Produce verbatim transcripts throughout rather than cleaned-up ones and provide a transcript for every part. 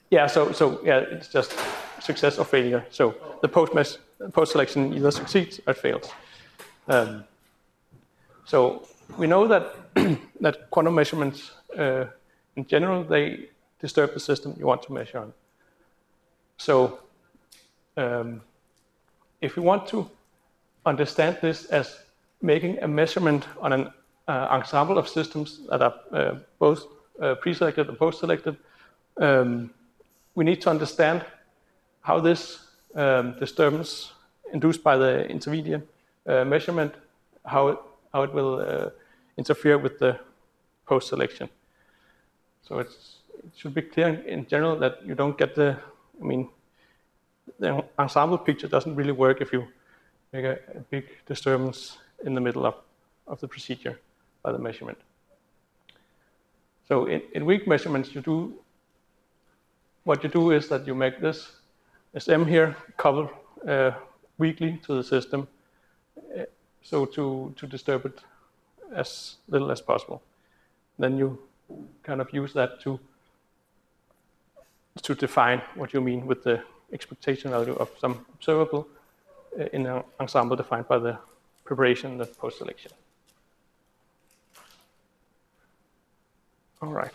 Yeah, so so yeah, it's just success or failure. So the post mesh, post selection either succeeds or fails. Um, so we know that that quantum measurements uh, in general they disturb the system you want to measure on. So um, if you want to understand this as making a measurement on an uh, ensemble of systems that are uh, both uh, pre-selected and post-selected, um, we need to understand how this um, disturbance induced by the intermediate uh, measurement, how it, how it will uh, interfere with the post-selection. So it's, it should be clear in general that you don't get the, I mean, the ensemble picture doesn't really work if you make a, a big disturbance in the middle of, of the procedure by the measurement. So in, in weak measurements, you do, what you do is that you make this, this M here couple uh, weakly to the system, uh, so to, to disturb it as little as possible. Then you kind of use that to, to define what you mean with the expectation value of some observable uh, in an ensemble defined by the preparation and the post-selection. All right.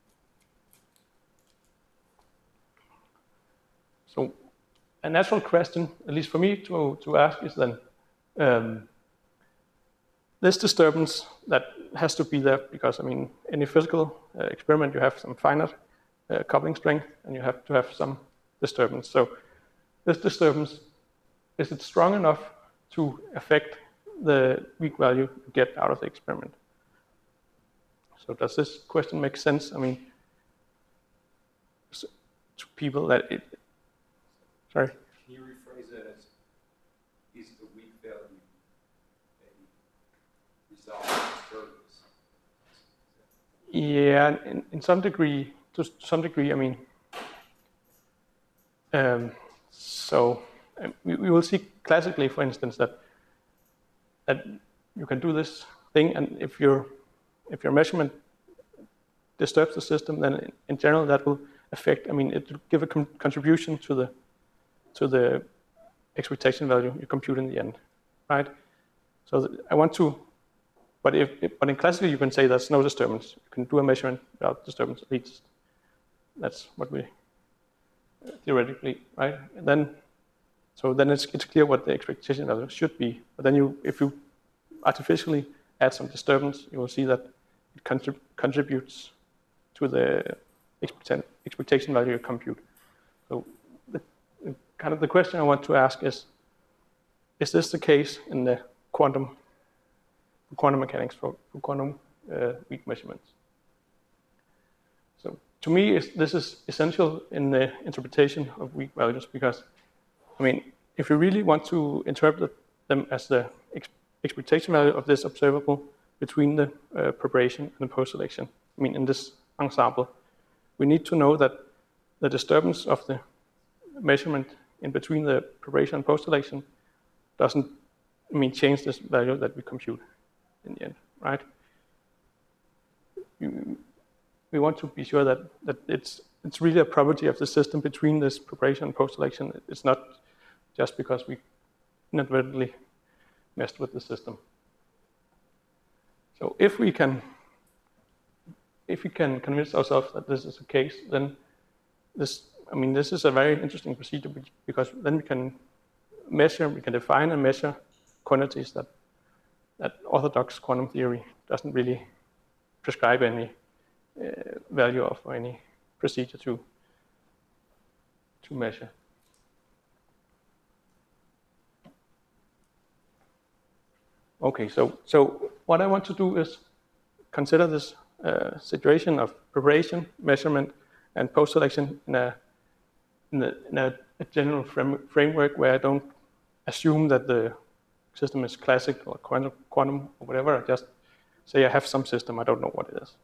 So a natural question, at least for me to, to ask, is then, um, this disturbance that has to be there because, I mean, any physical uh, experiment, you have some finite uh, coupling strength and you have to have some disturbance. So this disturbance, is it strong enough to affect the weak value you get out of the experiment? So does this question make sense? I mean, so to people that it, sorry? Can you rephrase it as, is the weak value a result of disturbance? Yeah, in, in some degree, to some degree, I mean, um, so um, we, we will see classically, for instance, that that you can do this thing, and if your if your measurement disturbs the system, then in, in general that will affect. I mean, it will give a con contribution to the to the expectation value you compute in the end, right? So I want to, but if, if but in classically you can say there's no disturbance. You can do a measurement without disturbance. At least that's what we theoretically, right? And then, so then it's it's clear what the expectation value should be. But then you, if you artificially add some disturbance, you will see that it contrib contributes to the expect expectation value you compute. So the, the kind of the question I want to ask is: is this the case in the quantum quantum mechanics for, for quantum uh, weak measurements? So to me, is, this is essential in the interpretation of weak values because, I mean, if you really want to interpret them as the ex expectation value of this observable between the uh, preparation and the post-selection, I mean, in this ensemble, we need to know that the disturbance of the measurement in between the preparation and post-selection doesn't, I mean, change this value that we compute in the end, right? You, we want to be sure that, that it's, it's really a property of the system between this preparation and post-selection. It's not just because we inadvertently messed with the system. So if we can, if we can convince ourselves that this is the case, then this, I mean, this is a very interesting procedure because then we can measure, we can define and measure quantities that that orthodox quantum theory doesn't really prescribe any uh, value of or any procedure to to measure. Okay, so so what I want to do is consider this uh, situation of preparation, measurement, and post-selection in a in, a, in a, a general frame, framework where I don't assume that the system is classic or quantum, quantum or whatever. I just say I have some system, I don't know what it is.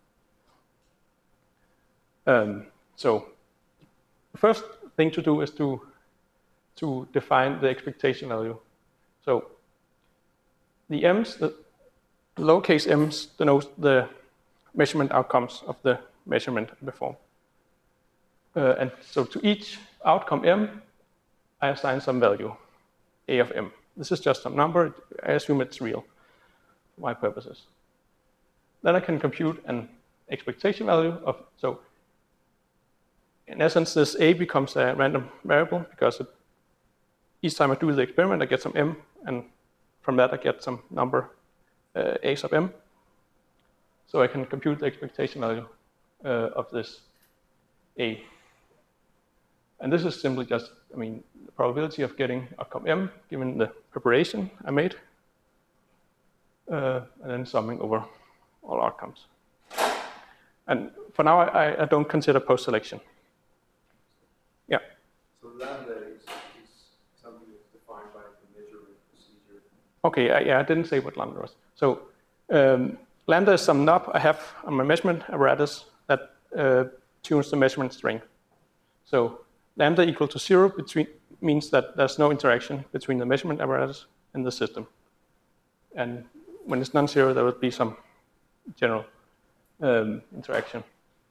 Um, so the first thing to do is to, to define the expectation value. So the m's, the lowercase m's denote the measurement outcomes of the measurement performed. Uh, and so to each outcome m, I assign some value, a of m. This is just some number. I assume it's real for my purposes. Then I can compute an expectation value of, so in essence, this a becomes a random variable because it, each time I do the experiment, I get some m, and from that I get some number uh, a sub m. So I can compute the expectation value uh, of this a. And this is simply just, I mean, the probability of getting outcome m given the preparation I made, uh, and then summing over all outcomes. And for now, I, I don't consider post-selection. Yeah. So lambda is, is something that's defined by the measurement procedure. Okay, I, yeah, I didn't say what lambda was. So um, lambda is some knob I have on my measurement apparatus that uh, tunes the measurement strength. So lambda equal to zero between, means that there's no interaction between the measurement apparatus and the system. And when it's non-zero, there would be some general um, interaction.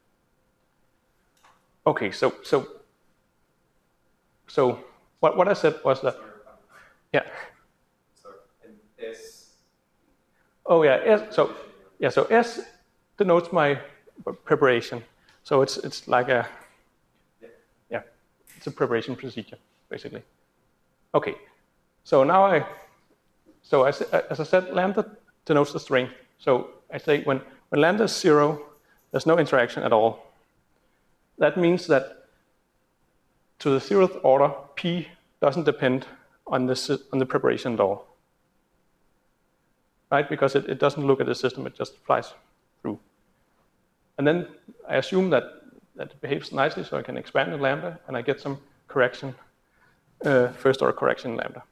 Okay, so so so what what I said was that, yeah. Sorry, and S. Oh yeah, S, so yeah, so S denotes my preparation. So it's it's like a yeah, it's a preparation procedure basically. Okay, so now I so as as I said, lambda denotes the strength. So I say when when lambda is zero, there's no interaction at all. That means that to the zeroth order, P doesn't depend on the, on the preparation at all. Right? Because it, it doesn't look at the system, it just flies through. And then I assume that, that it behaves nicely, so I can expand the lambda, and I get some correction, uh, first order correction in lambda.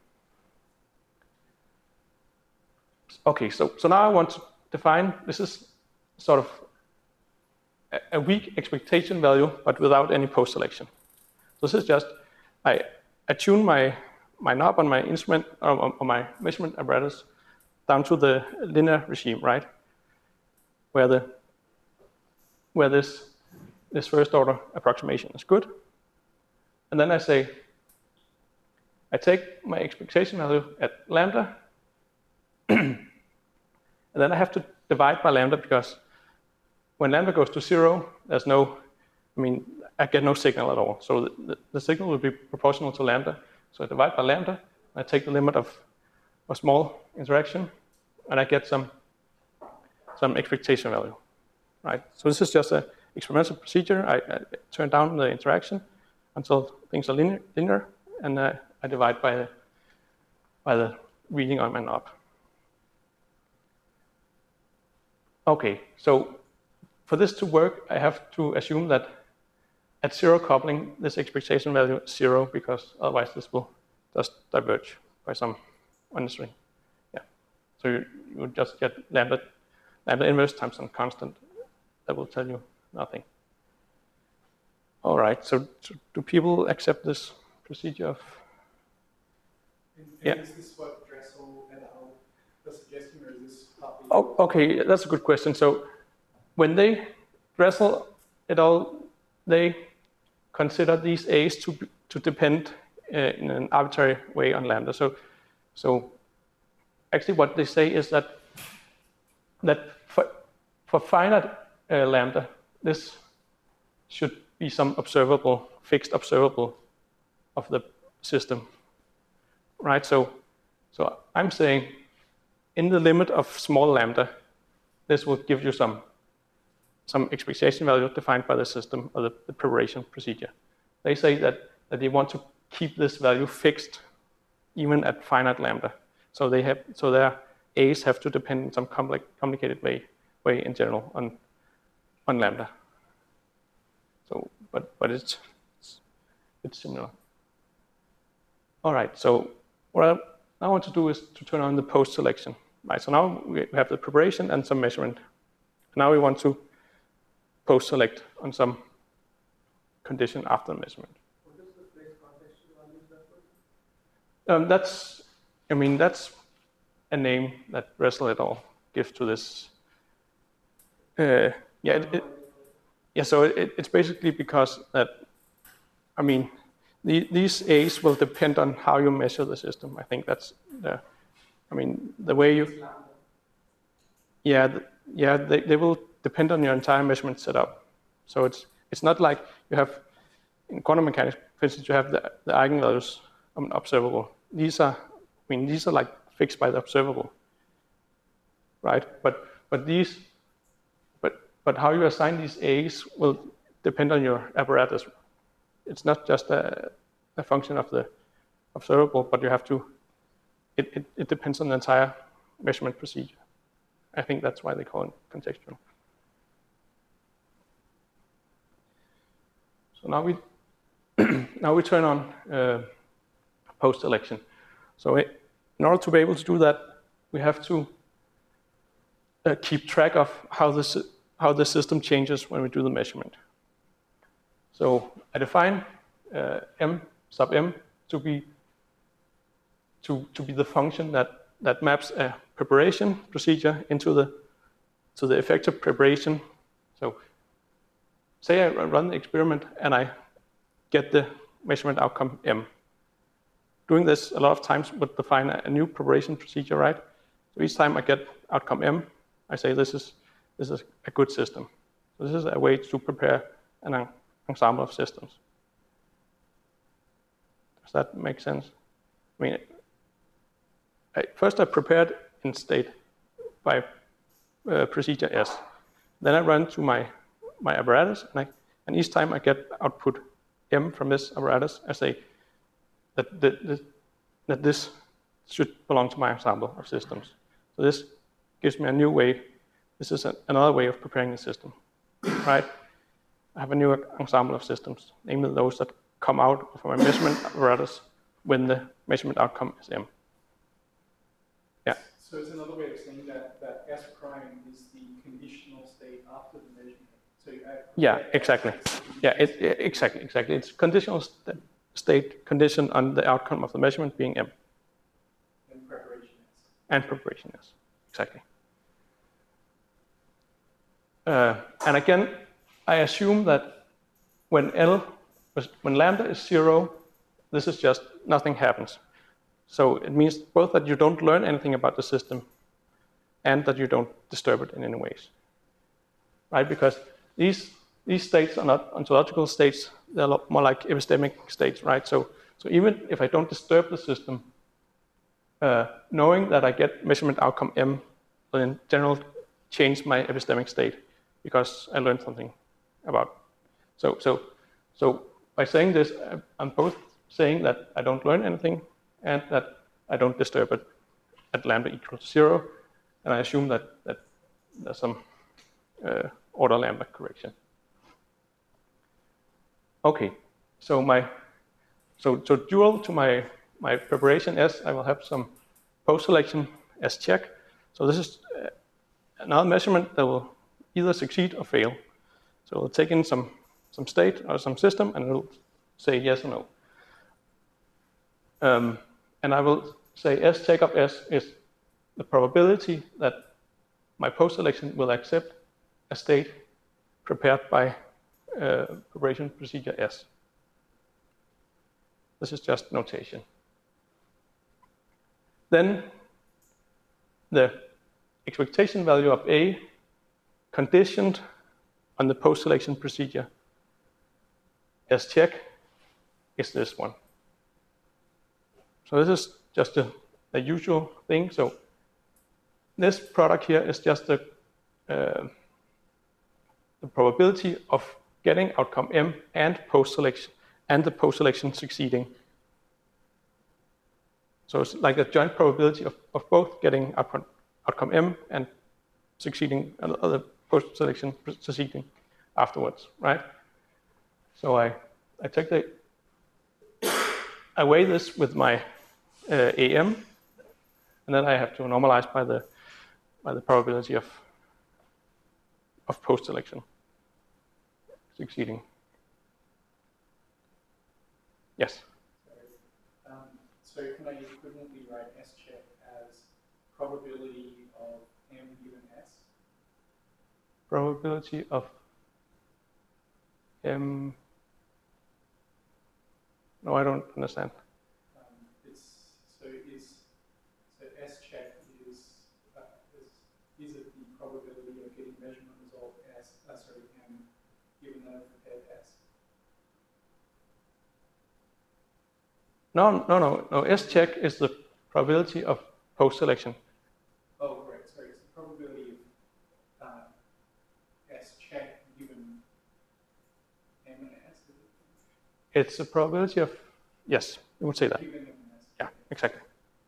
Okay, so, so now I want to define, this is sort of a weak expectation value, but without any post-selection. So this is just, I, I tune my, my knob on my instrument, or, or my measurement apparatus down to the linear regime, right? Where the where this, this first order approximation is good. And then I say, I take my expectation value at lambda, and then I have to divide by lambda because when lambda goes to zero, there's no, I mean, I get no signal at all. So the, the, the signal will be proportional to lambda. So I divide by lambda, I take the limit of a small interaction, and I get some, some expectation value, right? So this is just an experimental procedure. I, I turn down the interaction until things are linear, linear and uh, I divide by the, by the reading on my knob. Okay, so for this to work, I have to assume that at zero coupling, this expectation value is zero, because otherwise this will just diverge by some on the string. Yeah. So you, you would just get lambda, lambda inverse times some constant. That will tell you nothing. All right, so, so do people accept this procedure of? And, and yeah. Is this what Dressel et al. Was suggesting, or is this copy? Oh, okay, that's a good question. So when they, Dressel et al., they consider these A's to, to depend uh, in an arbitrary way on lambda. So, so actually what they say is that, that for, for finite uh, lambda, this should be some observable, fixed observable of the system, right? So, so I'm saying in the limit of small lambda, this will give you some, some expectation value defined by the system or the, the preparation procedure. They say that, that they want to keep this value fixed even at finite lambda. So they have, so their A's have to depend in some complex, complicated way, way in general on, on lambda. So, but but it's, it's it's similar. All right. So what I now want to do is to turn on the post selection. Right. So now we have the preparation and some measurement. Now we want to post select on some condition after the measurement. What is the place context values that for? Um, that's, I mean, that's a name that Dressel et al. Gives to this. Uh, yeah. It, it, Yeah, so it, it's basically because that I mean, the, these A's will depend on how you measure the system. I think that's the, I mean, the way you, yeah, the, yeah, they, they will depend on your entire measurement setup. So it's it's not like you have, in quantum mechanics, for instance, you have the, the eigenvalues of an observable. These are, I mean, these are like fixed by the observable, right? But but these, but but how you assign these A's will depend on your apparatus. It's not just a, a function of the observable, but you have to, it, it, it depends on the entire measurement procedure. I think that's why they call it contextual. So now we now we turn on uh, post-election. So it, in order to be able to do that, we have to uh, keep track of how this how the system changes when we do the measurement. So I define uh, m sub m to be to to be the function that that maps a preparation procedure into the to the effective preparation. So say I run the experiment and I get the measurement outcome m. Doing this a lot of times would define a new preparation procedure, right? So each time I get outcome m, I say this is this is a good system. So this is a way to prepare an ensemble of systems. Does that make sense? I mean, I, first I prepared in state by uh, procedure S. Then I run to my my apparatus, and, I, and each time I get output m from this apparatus, I say that, that, that, that this should belong to my ensemble of systems. So this gives me a new way. This is a, another way of preparing the system, right? I have a new ensemble of systems, namely those that come out of my measurement apparatus when the measurement outcome is m. Yeah. So it's another way of saying that, that S prime is the conditional state after the measurement. So you add yeah, exactly. Yeah, it, it, exactly, exactly. It's conditional st state conditioned on the outcome of the measurement being m. And preparation S. And preparation S, exactly. Uh, and again, I assume that when L, when lambda is zero, this is just nothing happens. So it means both that you don't learn anything about the system and that you don't disturb it in any ways, right? Because these these states are not ontological states; they're a lot more like epistemic states, right? So so even if I don't disturb the system, uh, knowing that I get measurement outcome m will in general change my epistemic state because I learned something about. So so so by saying this, I'm both saying that I don't learn anything and that I don't disturb it at lambda equals zero, and I assume that, that there's some uh, order lambda correction. Okay, so my so so dual to my my preparation S, I will have some post selection S check. So this is uh, another measurement that will either succeed or fail. So it'll take in some some state or some system, and it'll say yes or no. Um, and I will say S check of S is the probability that my post-selection will accept a state prepared by uh, preparation procedure S. This is just notation. Then the expectation value of A conditioned on the post-selection procedure S check is this one. So this is just a, a usual thing. So this product here is just the, uh, the probability of getting outcome M and post-selection and the post-selection succeeding. So it's like a joint probability of, of both getting outcome, outcome M and succeeding, uh, the post-selection succeeding afterwards, right? So I, I take the, I weigh this with my uh, A M, and then I have to normalize by the by the probability of of post-selection succeeding. Yes. Um, so can I equivalently write S check as probability of M given S? Probability of M No, I don't understand. Um, it's so is so S check is uh, is is it the probability of getting measurement result S uh, sorry M given that I've prepared S? No, no, no, no. S check is the probability of post selection. Oh, right. Sorry, it's the probability of uh, S check given M and S. Is it? It's the probability of, yes, you would say that. Given M and S. Yeah, exactly.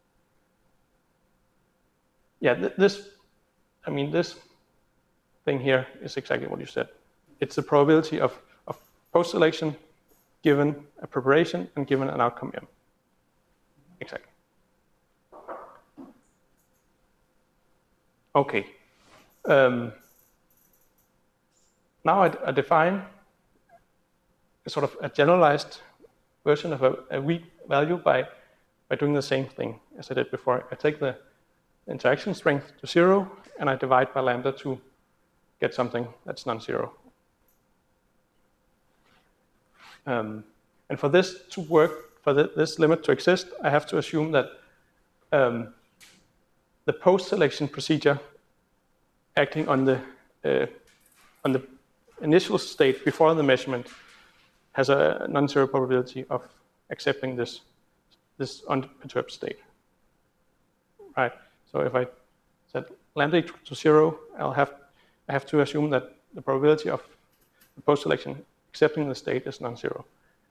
Yeah, th this, I mean, this thing here is exactly what you said. It's the probability of, of post-selection given a preparation and given an outcome M. Exactly. Okay. Um, now I, I define a sort of a generalized version of a, a weak value by, by doing the same thing as I did before. I take the interaction strength to zero and I divide by lambda to get something that's non-zero. Um, and for this to work, for the, this limit to exist, I have to assume that um, the post-selection procedure acting on the uh, on the initial state before the measurement has a non-zero probability of accepting this this unperturbed state. Right. So if I set lambda equal to zero, I'll have I have to assume that the probability of the post-selection accepting the state is non-zero.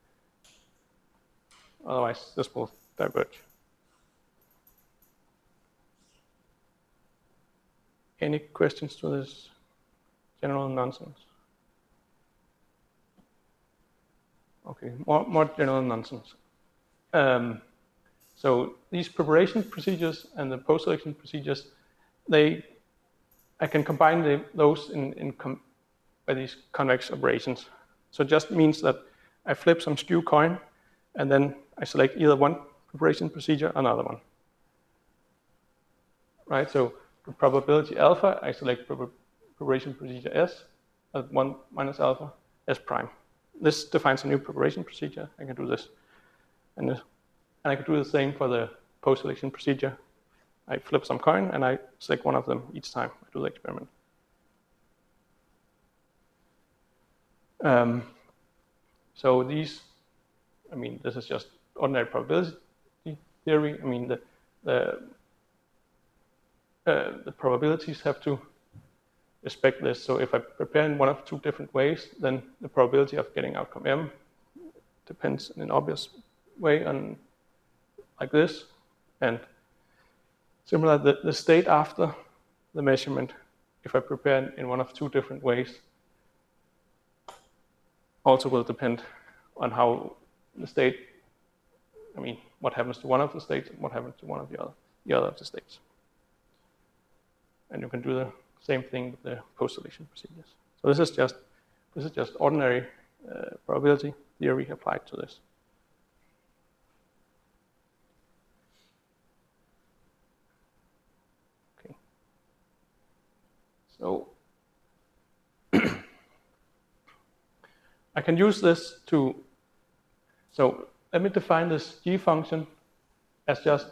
Otherwise, this will diverge. Any questions to this general nonsense? Okay, more, more general nonsense. Um, so these preparation procedures and the post-selection procedures, they, I can combine the, those in, in com by these convex operations. So it just means that I flip some skew coin, and then I select either one preparation procedure or another one. Right, so for probability alpha, I select preparation procedure S, at one minus alpha, S prime. This defines a new preparation procedure. I can do this. And, this, and I can do the same for the post-selection procedure. I flip some coin, and I select one of them each time I do the experiment. Um, so these, I mean, this is just ordinary probability theory. I mean, the, the Uh, the probabilities have to respect this. So if I prepare in one of two different ways, then the probability of getting outcome M depends in an obvious way on like this. And similar, the, the state after the measurement, if I prepare in one of two different ways, also will depend on how the state, I mean, what happens to one of the states and what happens to one of the other, the other of the states. And you can do the same thing with the post-selection procedures. So this is just this is just ordinary uh, probability theory applied to this. Okay. So I can use this to. So let me define this g function as just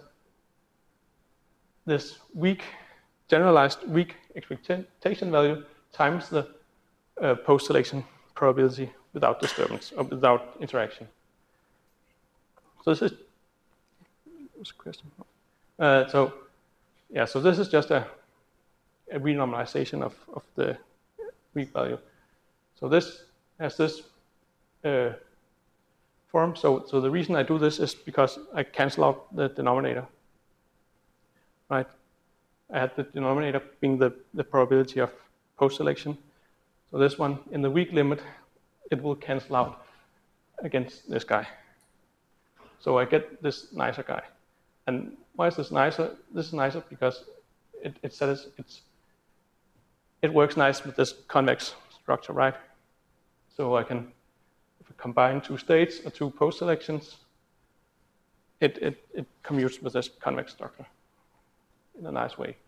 this weak. Generalized weak expectation value times the uh, post-selection probability without disturbance or without interaction. So this is what's the question? Uh, so yeah, so this is just a, a renormalization of, of the weak value. So this has this uh, form. So so the reason I do this is because I cancel out the denominator, right? I had the denominator being the, the probability of post-selection. So this one, in the weak limit, it will cancel out against this guy. So I get this nicer guy. And why is this nicer? This is nicer because it, it says it's, it works nice with this convex structure, right? So I can, if I combine two states or two post-selections, it, it, it commutes with this convex structure in a nice way.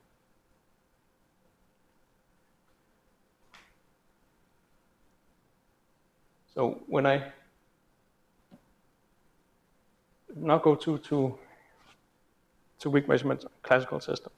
So when I now go to, to, to weak measurement classical systems.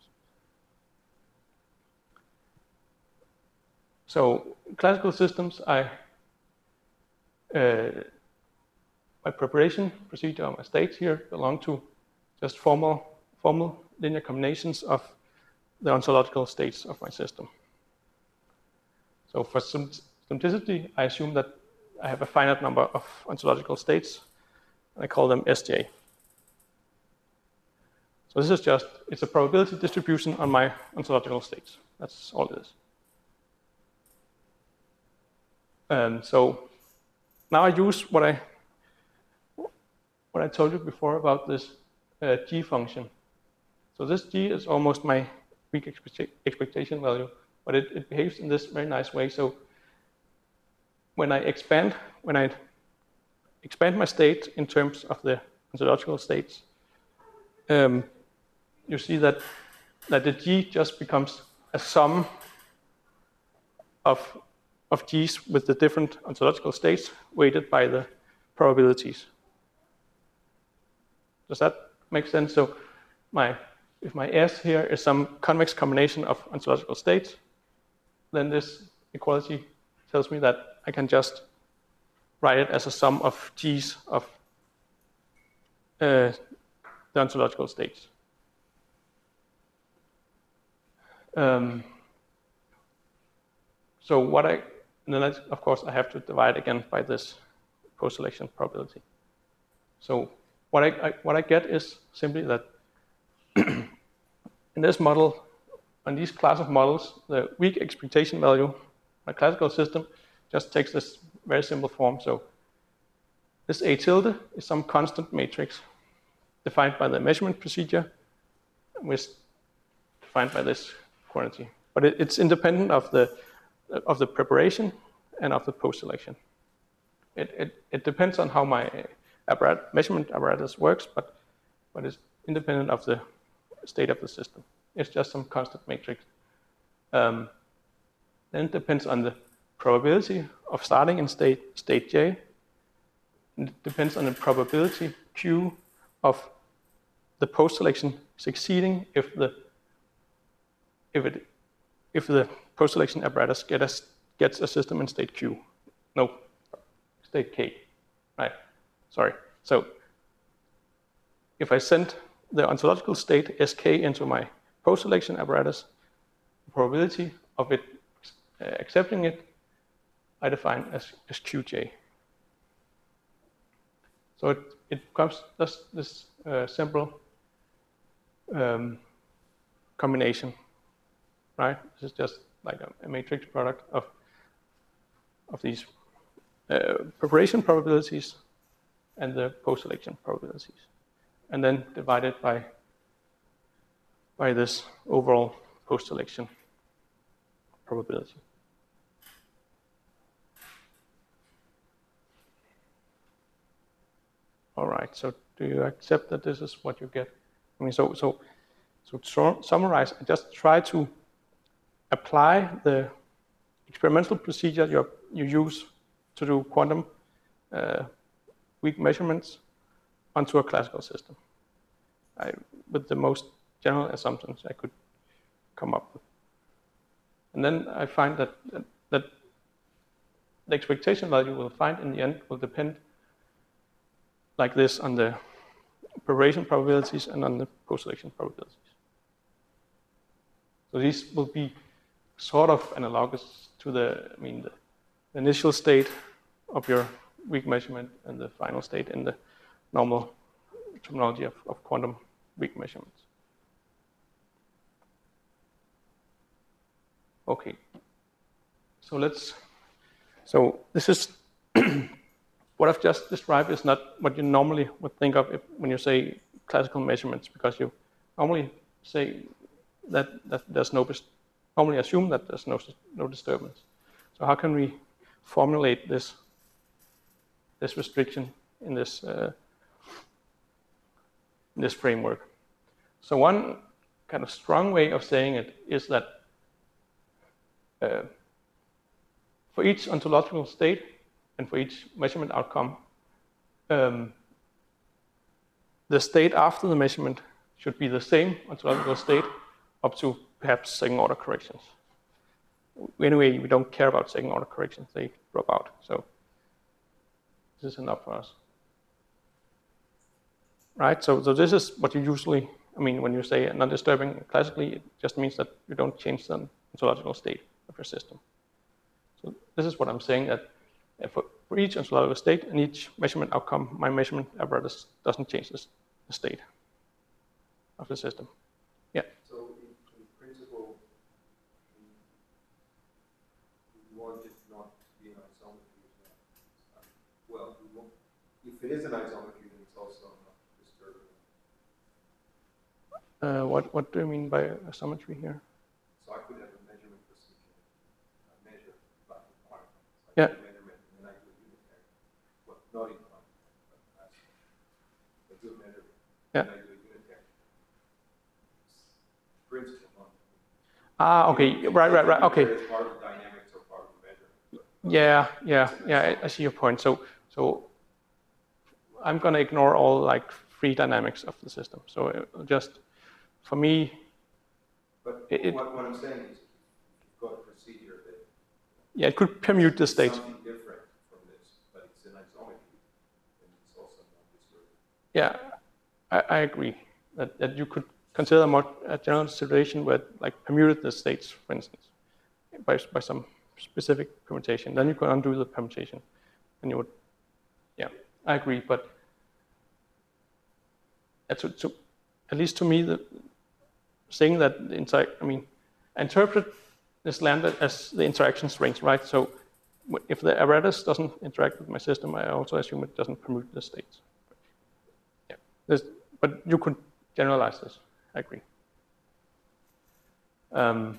So classical systems, I, uh, my preparation procedure, my states here belong to just formal, formal linear combinations of the ontological states of my system. So for sim simplicity, I assume that I have a finite number of ontological states, and I call them S J. So this is just, it's a probability distribution on my ontological states. That's all it is. And so now I use what I, what I told you before about this uh, G function. So this G is almost my weak expect expectation value, but it, it behaves in this very nice way. So when I expand, when I expand my state in terms of the ontological states, um, you see that, that the G just becomes a sum of, of G's with the different ontological states weighted by the probabilities. Does that make sense? So my, if my S here is some convex combination of ontological states, then this equality tells me that I can just write it as a sum of G's of uh, the ontological states. Um, so what I, and then I, of course I have to divide again by this post-selection probability. So what I, I, what I get is simply that in this model, on these class of models, the weak expectation value, my classical system, just takes this very simple form. So this A tilde is some constant matrix defined by the measurement procedure, which is defined by this quantity. But it, it's independent of the, of the preparation and of the post-selection. It, it, it depends on how my apparat, measurement apparatus works, but, but it's independent of the state of the system. It's just some constant matrix. Um, then it depends on the probability of starting in state, state J. It depends on the probability Q of the post-selection succeeding if the if it if the post-selection apparatus get a, gets a system in state Q. No, state K. Right. Sorry. So if I send the ontological state S K into my post-selection apparatus, the probability of it uh, accepting it, I define as, as Q J. So it, it becomes just this uh, simple um, combination, right? This is just like a, a matrix product of, of these uh, preparation probabilities and the post-selection probabilities, and then divided by, by this overall post-selection probability. All right, so do you accept that this is what you get? I mean, so, so, so to summarize, I just try to apply the experimental procedure you, you use to do quantum uh, weak measurements onto a classical system, I, with the most general assumptions I could come up with. And then I find that, that, that the expectation value we'll find in the end will depend like this on the preparation probabilities and on the post-selection probabilities. So these will be sort of analogous to the, I mean, the, the initial state of your weak measurement and the final state in the normal terminology of, of quantum weak measurements. Okay, so let's, so this is, what I've just described is not what you normally would think of if, when you say classical measurements, because you normally say that, that there's no, normally assume that there's no, no disturbance. So how can we formulate this, this restriction in this, uh, in this framework? So one kind of strong way of saying it is that uh, for each ontological state and for each measurement outcome, um, the state after the measurement should be the same ontological state up to perhaps second order corrections. Anyway, we don't care about second order corrections, they drop out. So this is enough for us. Right, so, so this is what you usually, I mean, when you say non-disturbing, classically, it just means that you don't change the ontological state of your system. So this is what I'm saying, that for, for each ontological state and each measurement outcome, my measurement apparatus doesn't change this, the state of the system. Yeah. So in, in principle, we want it not to be an isometry. Well, we want, if it is an isometry, then it's also not disturbing. Uh, what, what do you mean by isometry here? So I could have a measurement procedure. I measure by the part. So I Yeah. do a measurement and then I do a unitary. Well, not in quantity, but I do a measurement. Yeah. And I do a unitary. Principle, not. Ah, okay, right, right, right, okay. It's part of the dynamics or part of the measurement. Yeah, yeah, yeah, I, I see your point. So, so I'm gonna ignore all like free dynamics of the system. So it, just, for me, But It- it- what, what I'm saying is, you've got a procedure that yeah, it could permute the is state. something different from this, but it's an isometry, and it's also not disturbing. Yeah, I, I agree that, that you could consider a, more, a general situation where like permuted the states, for instance, by, by some specific permutation. Then you could undo the permutation, and you would, yeah, I agree. But uh, to, to, at least to me, the saying that inside, I mean, I interpret this lambda as the interaction strings, right? So if the apparatus doesn't interact with my system, I also assume it doesn't permute the states. Yeah, this, but you could generalize this. I agree. Um,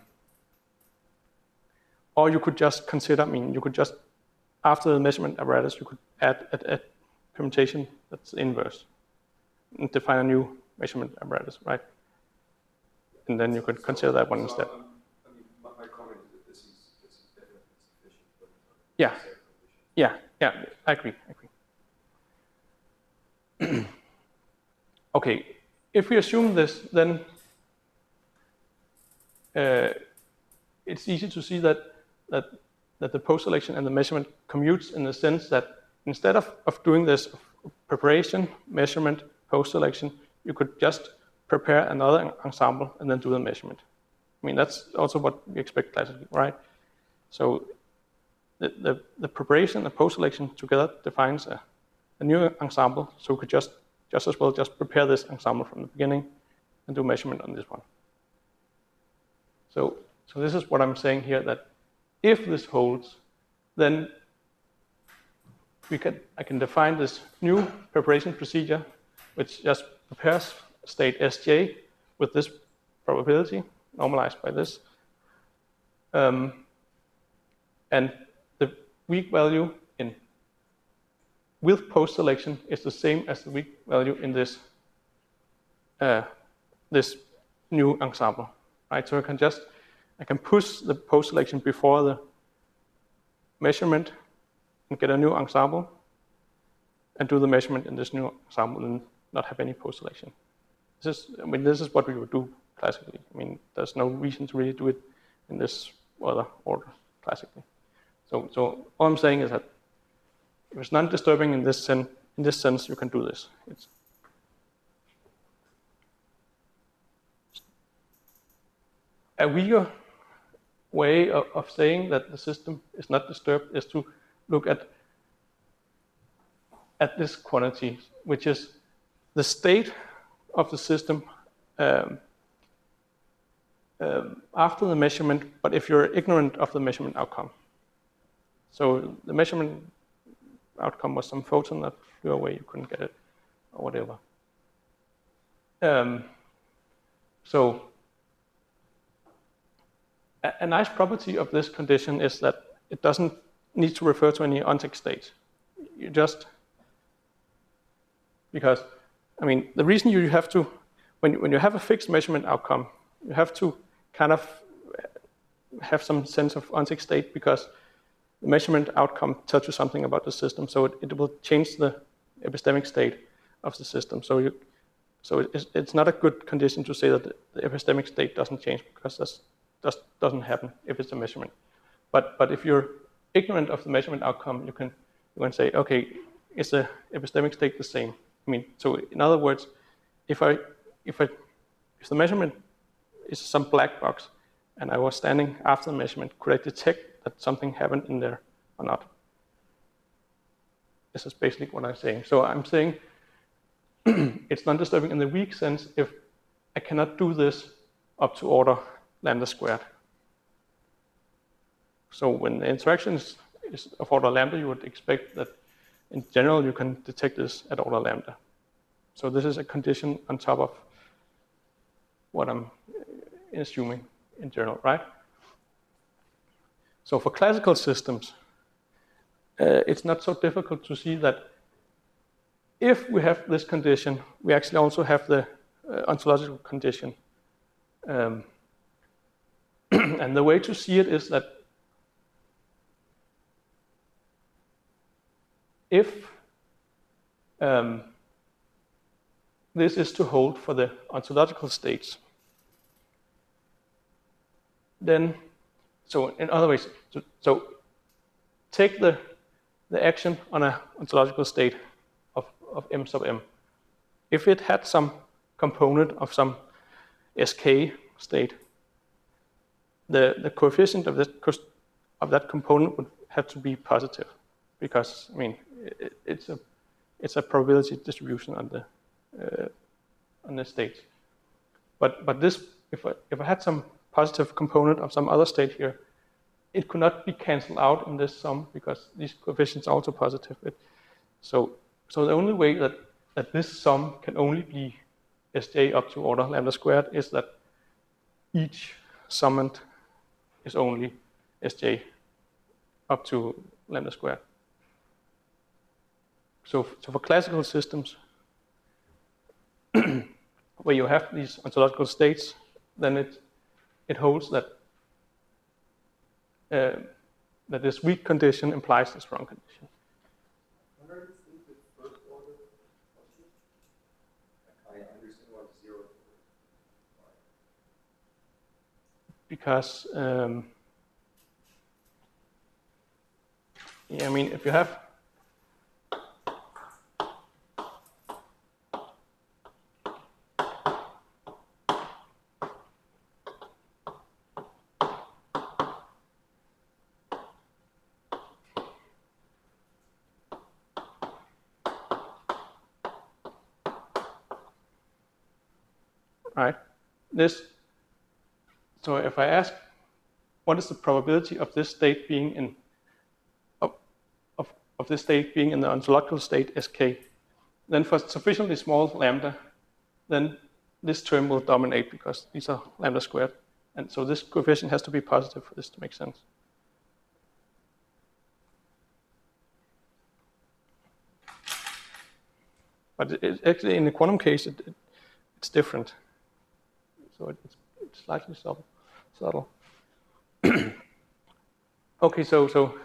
or you could just consider, I mean, you could just, after the measurement apparatus, you could add a, a permutation that's inverse and define a new measurement apparatus, right? And then you could consider that one So, instead. um, I mean, my, my comment is that this is, this is definitely sufficient, but it's not Yeah. necessary condition. Yeah, yeah, I agree, I agree. Okay, if we assume this, then uh, it's easy to see that, that, that the post-selection and the measurement commutes in the sense that instead of, of doing this preparation, measurement, post-selection, you could just prepare another ensemble and then do the measurement. I mean, that's also what we expect classically, right? So the, the, the preparation and the post-selection together defines a, a new ensemble, so we could just, just as well just prepare this ensemble from the beginning and do measurement on this one. So, so this is what I'm saying here, that if this holds, then we can, I can define this new preparation procedure, which just prepares state S J with this probability, normalized by this. Um, and the weak value in with post-selection is the same as the weak value in this, uh, this new ensemble, right? So I can just, I can push the post-selection before the measurement and get a new ensemble and do the measurement in this new ensemble and not have any post-selection. This is, I mean, this is what we would do classically. I mean, there's no reason to really do it in this other order classically. So, so all I'm saying is that if it's non-disturbing in this sense, in this sense, you can do this. It's a weaker way of, of saying that the system is not disturbed is to look at at this quantity, which is the state of the system um, um, after the measurement, but if you're ignorant of the measurement outcome. So the measurement outcome was some photon that flew away, you couldn't get it, or whatever. Um, so a, a nice property of this condition is that it doesn't need to refer to any ontic state. You just, because, I mean, the reason you have to, when you, when you have a fixed measurement outcome, you have to kind of have some sense of ontic state because the measurement outcome tells you something about the system, so it, it will change the epistemic state of the system. So you, So it's, it's not a good condition to say that the epistemic state doesn't change, because that does, doesn't happen if it's a measurement. But but if you're ignorant of the measurement outcome, you can you can say, okay, is the epistemic state the same? I mean, so in other words, if I if I if the measurement is some black box, and I was standing after the measurement, could I detect that something happened in there or not? This is basically what I'm saying. So I'm saying it's non-disturbing in the weak sense if I cannot do this up to order lambda squared. So when the interaction is, is of order lambda, you would expect that in general you can detect this at order lambda. So this is a condition on top of what I'm assuming in general, right? So for classical systems, uh, it's not so difficult to see that if we have this condition, we actually also have the uh, ontological condition. Um, and the way to see it is that if um, this is to hold for the ontological states, then, so in other ways, so, so take the, the action on an ontological state of, of M sub M. If it had some component of some S K state, the, the coefficient of that, of that component would have to be positive, because, I mean, it, it's a it's a probability distribution on the uh, on the states. But but this, if I if I had some positive component of some other state here, it could not be cancelled out in this sum because these coefficients are also positive. It, so so the only way that that this sum can only be S J up to order lambda squared is that each summand is only S J up to lambda squared. So, so for classical systems, where you have these ontological states, then it it holds that uh, that this weak condition implies a strong condition. Where do you think the first order function? I understand why zero is Because um, yeah, I mean, if you have right, this, so if I ask, what is the probability of this state being in, of, of, of this state being in the ontological state S K, then for sufficiently small lambda, then this term will dominate because these are lambda squared. And so this coefficient has to be positive for this to make sense. But it, it, actually in the quantum case, it, it, it's different. So it, it's, it's slightly subtle. subtle. Okay, so so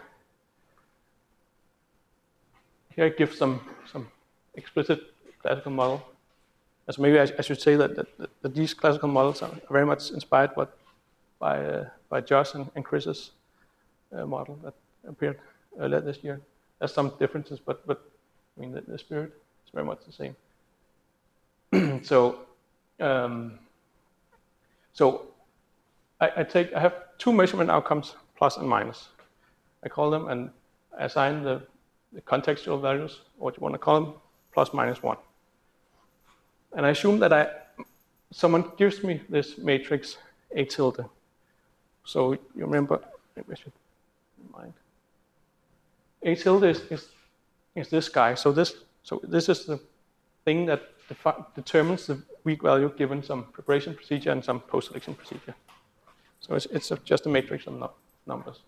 here I give some some explicit classical model. As maybe I, I should say that, that, that these classical models are very much inspired by by, uh, by Josh and, and Chris's uh, model that appeared earlier this year. There's some differences, but but I mean the, the spirit is very much the same. so. Um, So I, I take I have two measurement outcomes, plus and minus. I call them and assign the, the contextual values, or what you want to call them, plus minus one. And I assume that I someone gives me this matrix A tilde. So you remember, maybe I should remind. A tilde is, is is this guy. So this so this is the thing that defi- determines the weak value given some preparation procedure and some post-selection procedure. So it's, it's a, just a matrix of no, numbers.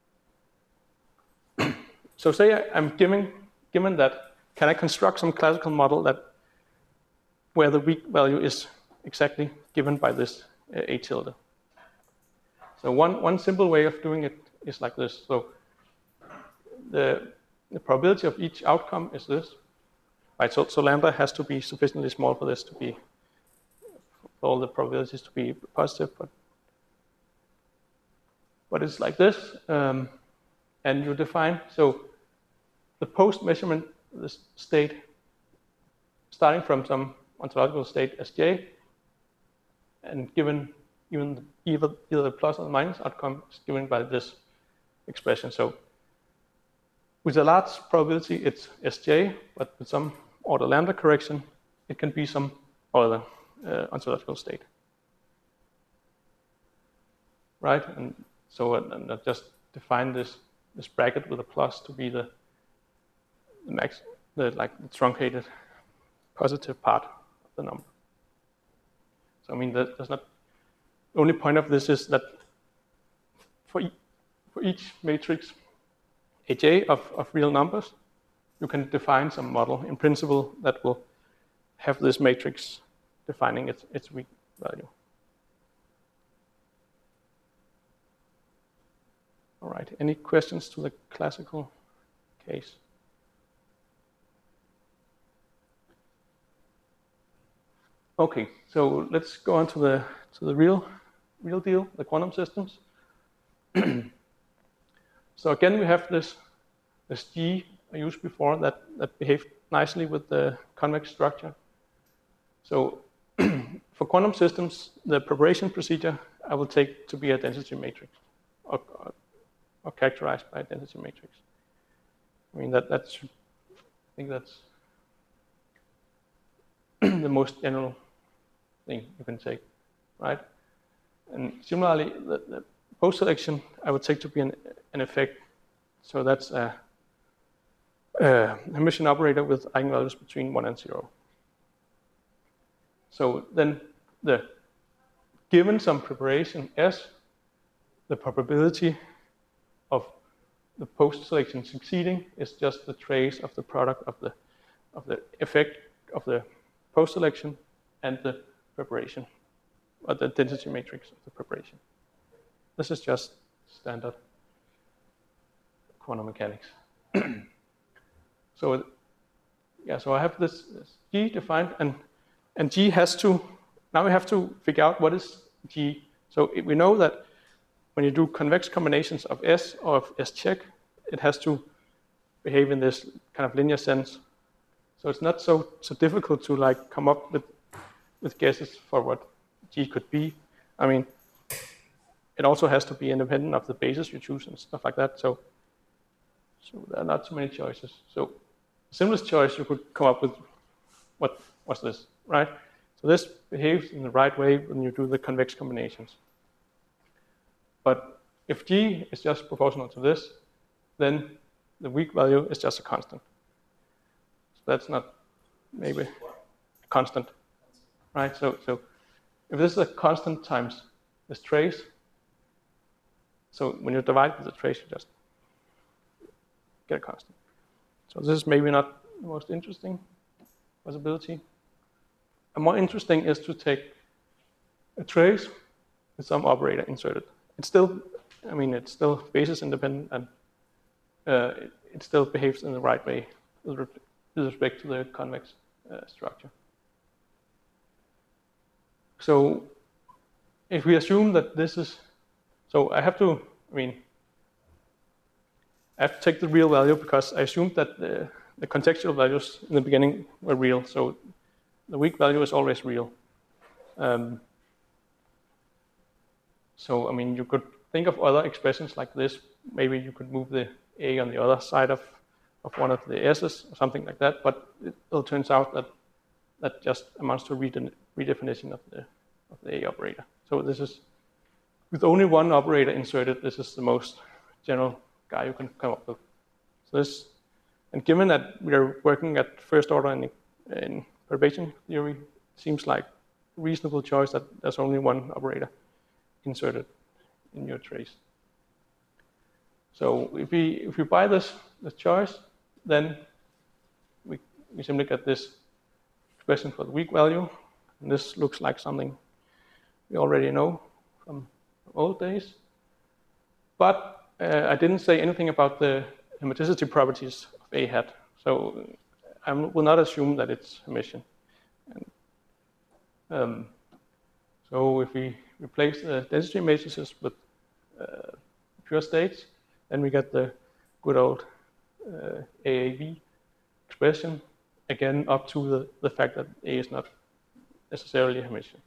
So say I, I'm giving, given that, can I construct some classical model that where the weak value is exactly given by this uh, A tilde? So one, one simple way of doing it is like this. So the, the probability of each outcome is this. Right, so, so lambda has to be sufficiently small for this to be, for all the probabilities to be positive, but, but it's like this, um, and you define, so the post-measurement the state, starting from some ontological state as J, and given even either, either the plus or the minus outcome is given by this expression. So with a large probability, it's S J, but with some order lambda correction, it can be some other uh, ontological state. Right, and so and I just define this this bracket with a plus to be the the max, the like the truncated positive part of the number. So I mean, that, that's not the only point of this is that for e for each matrix A J of of real numbers, you can define some model in principle that will have this matrix defining its its weak value. All right, any questions to the classical case? Okay, so let's go on to the to the real real deal, the quantum systems. So again, we have this this G I used before that that behaved nicely with the convex structure. So for quantum systems, the preparation procedure I will take to be a density matrix, or, or, or characterized by a density matrix. I mean that that's I think that's the most general thing you can take, right? And similarly, the, the post-selection I would take to be an, an effect. So that's a, a Hermitian operator with eigenvalues between one and zero. So then, the given some preparation S, the probability of the post-selection succeeding is just the trace of the product of the of the effect of the post-selection and the preparation, or the density matrix of the preparation. This is just standard quantum mechanics. So, yeah, so I have this, this G defined, and and G has to, now we have to figure out what is G. So we know that when you do convex combinations of S or of S check, it has to behave in this kind of linear sense. So it's not so so difficult to like come up with with guesses for what G could be. I mean, it also has to be independent of the basis you choose and stuff like that. So, so there are not too many choices. So the simplest choice you could come up with, what what's this, right? So this behaves in the right way when you do the convex combinations. But if G is just proportional to this, then the weak value is just a constant. So that's not maybe a constant. Right, so so if this is a constant times this trace, so when you divide with the trace, you just get a constant. So this is maybe not the most interesting possibility. A more interesting is to take a trace with some operator inserted. It's still, I mean, it's still basis independent, and uh, it, it still behaves in the right way with respect to the convex uh, structure. So if we assume that this is, so I have to, I mean, I have to take the real value because I assumed that the, the contextual values in the beginning were real. So the weak value is always real. Um, so, I mean, you could think of other expressions like this. Maybe you could move the A on the other side of, of one of the S's or something like that. But it, it turns out that that just amounts to a redefinition of the of the A operator. So this is, with only one operator inserted, this is the most general guy you can come up with. So this, and given that we are working at first order in, in perturbation theory, it seems like a reasonable choice that there's only one operator inserted in your trace. So if we if we buy this this choice, then we we simply get this expression for the weak value, and this looks like something we already know from old days. But uh, I didn't say anything about the hermeticity properties of A hat. So I will not assume that it's Hermitian. And, um, so if we replace the density matrices with uh, pure states, then we get the good old uh, A A V expression, again up to the, the fact that A is not necessarily Hermitian.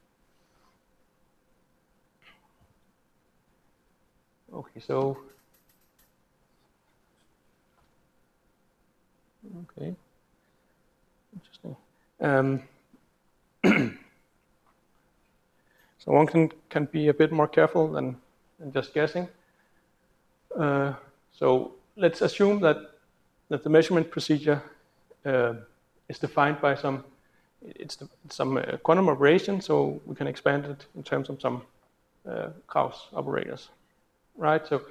Okay, so okay, interesting. Um, so one can can be a bit more careful than, than just guessing. Uh, so let's assume that that the measurement procedure uh, is defined by some it's, the, it's some uh, quantum operation, so we can expand it in terms of some uh, Gauss operators, right? So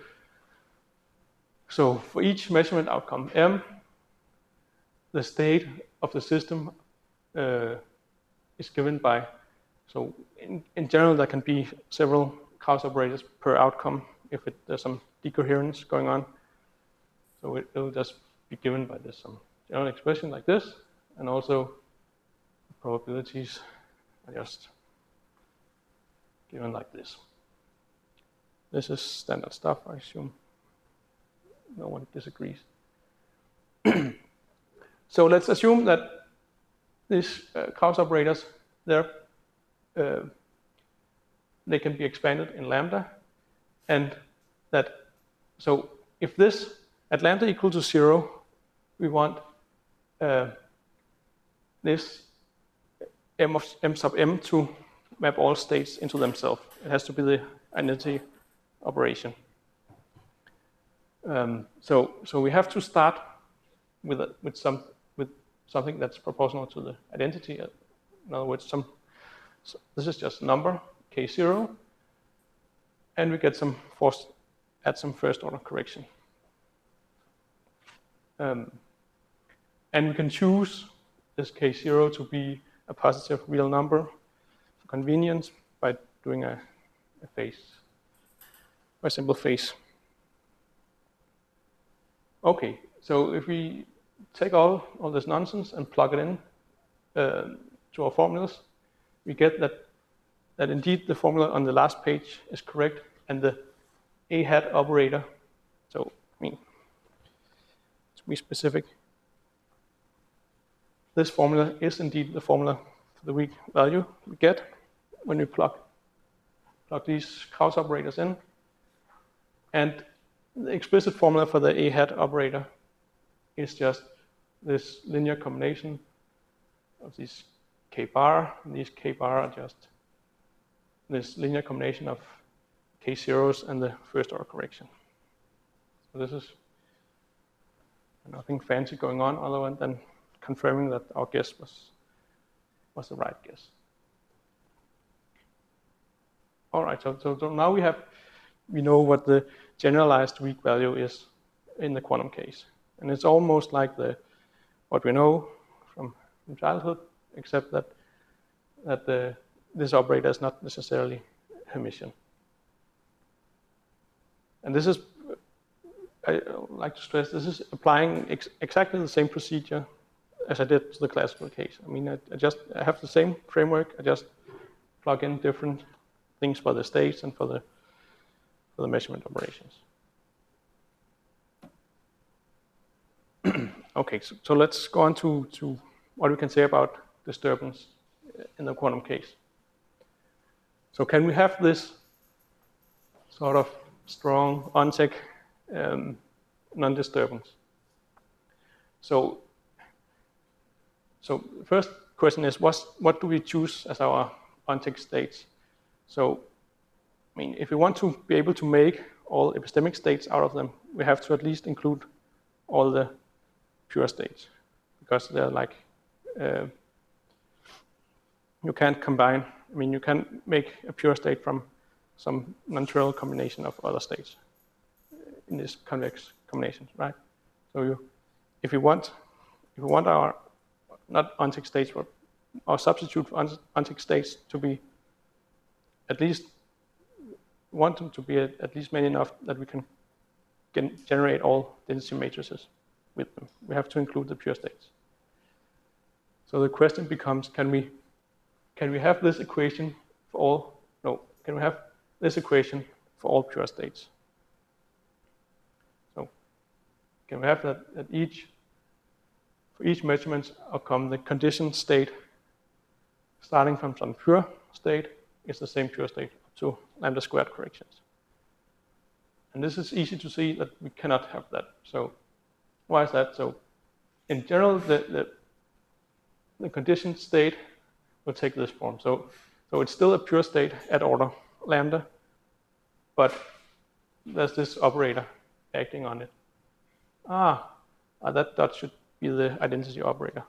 so for each measurement outcome M, the state of the system uh, is given by, so in, in general there can be several Gauss operators per outcome if it, there's some decoherence going on. So it will just be given by this some general expression like this, and also the probabilities are just given like this. This is standard stuff, I assume. No one disagrees. So let's assume that these uh, Gauss operators, they're, uh, they can be expanded in lambda, and that, so if this at lambda equal to zero, we want uh, this m of m sub m to map all states into themselves. It has to be the identity operation. Um, so, so we have to start with a, with some with something that's proportional to the identity. In other words, some so this is just a number k zero, and we get some force add some first order correction. Um, and we can choose this k zero to be a positive real number for convenience by doing a, a phase, a simple phase. Okay, so if we take all, all this nonsense and plug it in uh, to our formulas, we get that, that indeed the formula on the last page is correct, and the A hat operator, so I mean, to be specific, this formula is indeed the formula for the weak value we get when we plug, plug these Gauss operators in. And the explicit formula for the A hat operator is just this linear combination of these k bar, and these k bar are just this linear combination of k zeros and the first order correction. So this is nothing fancy going on other than confirming that our guess was, was the right guess. All right, so, so, so now we have, we know what the generalized weak value is in the quantum case. And it's almost like the what we know from, from childhood, except that, that the, this operator is not necessarily Hermitian. And this is, I like to stress, this is applying ex exactly the same procedure as I did to the classical case. I mean, I, I just I have the same framework, I just plug in different things for the states and for the, for the measurement operations. Okay, so, so let's go on to, to what we can say about disturbance in the quantum case. So can we have this sort of strong ONTEC um, non-disturbance? So, so the first question is, what's, what do we choose as our ONTEC states? So, I mean, if we want to be able to make all epistemic states out of them, we have to at least include all the pure states, because they're like, uh, you can't combine, I mean, you can make a pure state from some non-trivial combination of other states in this convex combination, right? So you, if you want, if we want our, not ONTEC states, but our substitute for ONTEC states to be at least, want them to be at, at least many enough that we can, can generate all density matrices with them. We have to include the pure states. So the question becomes, can we can we have this equation for all, no, can we have this equation for all pure states? So can we have that at each, for each measurement outcome, the condition state starting from some pure state is the same pure state up to lambda squared corrections. And this is easy to see that we cannot have that. So why is that? So in general, the, the, the condition state will take this form. So, so it's still a pure state at order lambda, but there's this operator acting on it. Ah, ah that dot should be the identity operator.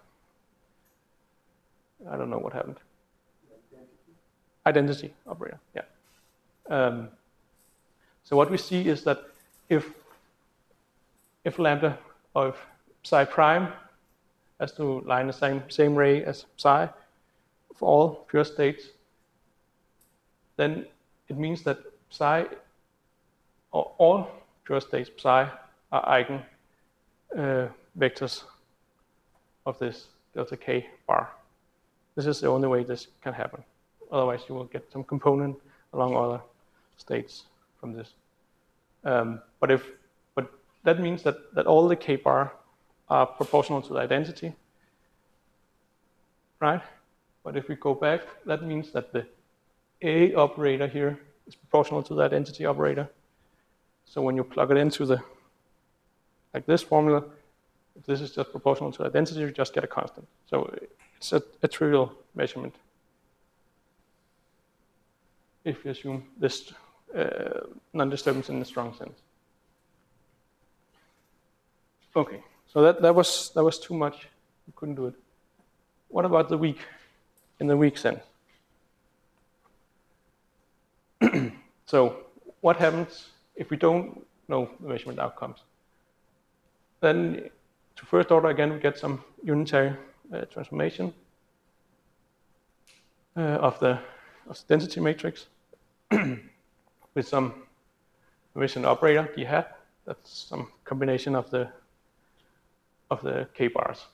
I don't know what happened. Identity, identity operator, yeah. Um, so what we see is that if if lambda of psi prime has to lie in the same same ray as psi for all pure states, then it means that psi, or all pure states psi, are eigen uh, vectors of this delta k bar. This is the only way this can happen. Otherwise, you will get some component along other states from this. Um, but if, but that means that that all the k bar are proportional to the identity, right? But if we go back, that means that the A operator here is proportional to the identity operator. So when you plug it into the, like this formula, if this is just proportional to identity, you just get a constant. So it's a, a trivial measurement if you assume this uh, non-disturbance in the strong sense. Okay, so that, that was that was too much. We couldn't do it. What about the weak, in the weak sense? So what happens if we don't know the measurement outcomes? Then to first order again, we get some unitary uh, transformation uh, of the of the density matrix with some Hermitian operator d hat. That's some combination of the of the k bars.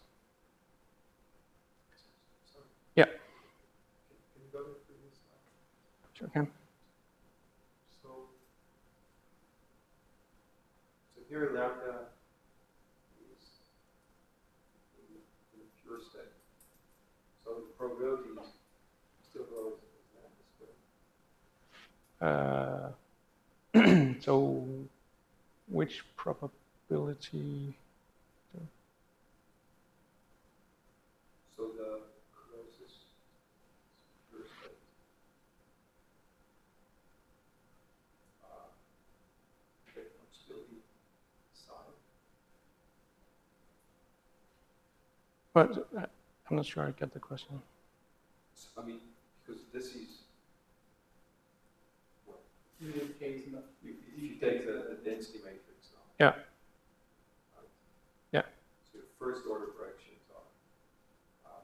Yeah. Can you go to the previous slide? Sure can. So, so here lambda is in the, in the pure state. So the probability still goes as lambda squared. Uh, so which probability? So the closest pure state. Uh, it would still be psi. But uh, I'm not sure I get the question. I mean, because this is what Unit K is not. if if you take the, the density matrix now. Yeah. Right? Yeah. So your first order corrections are um,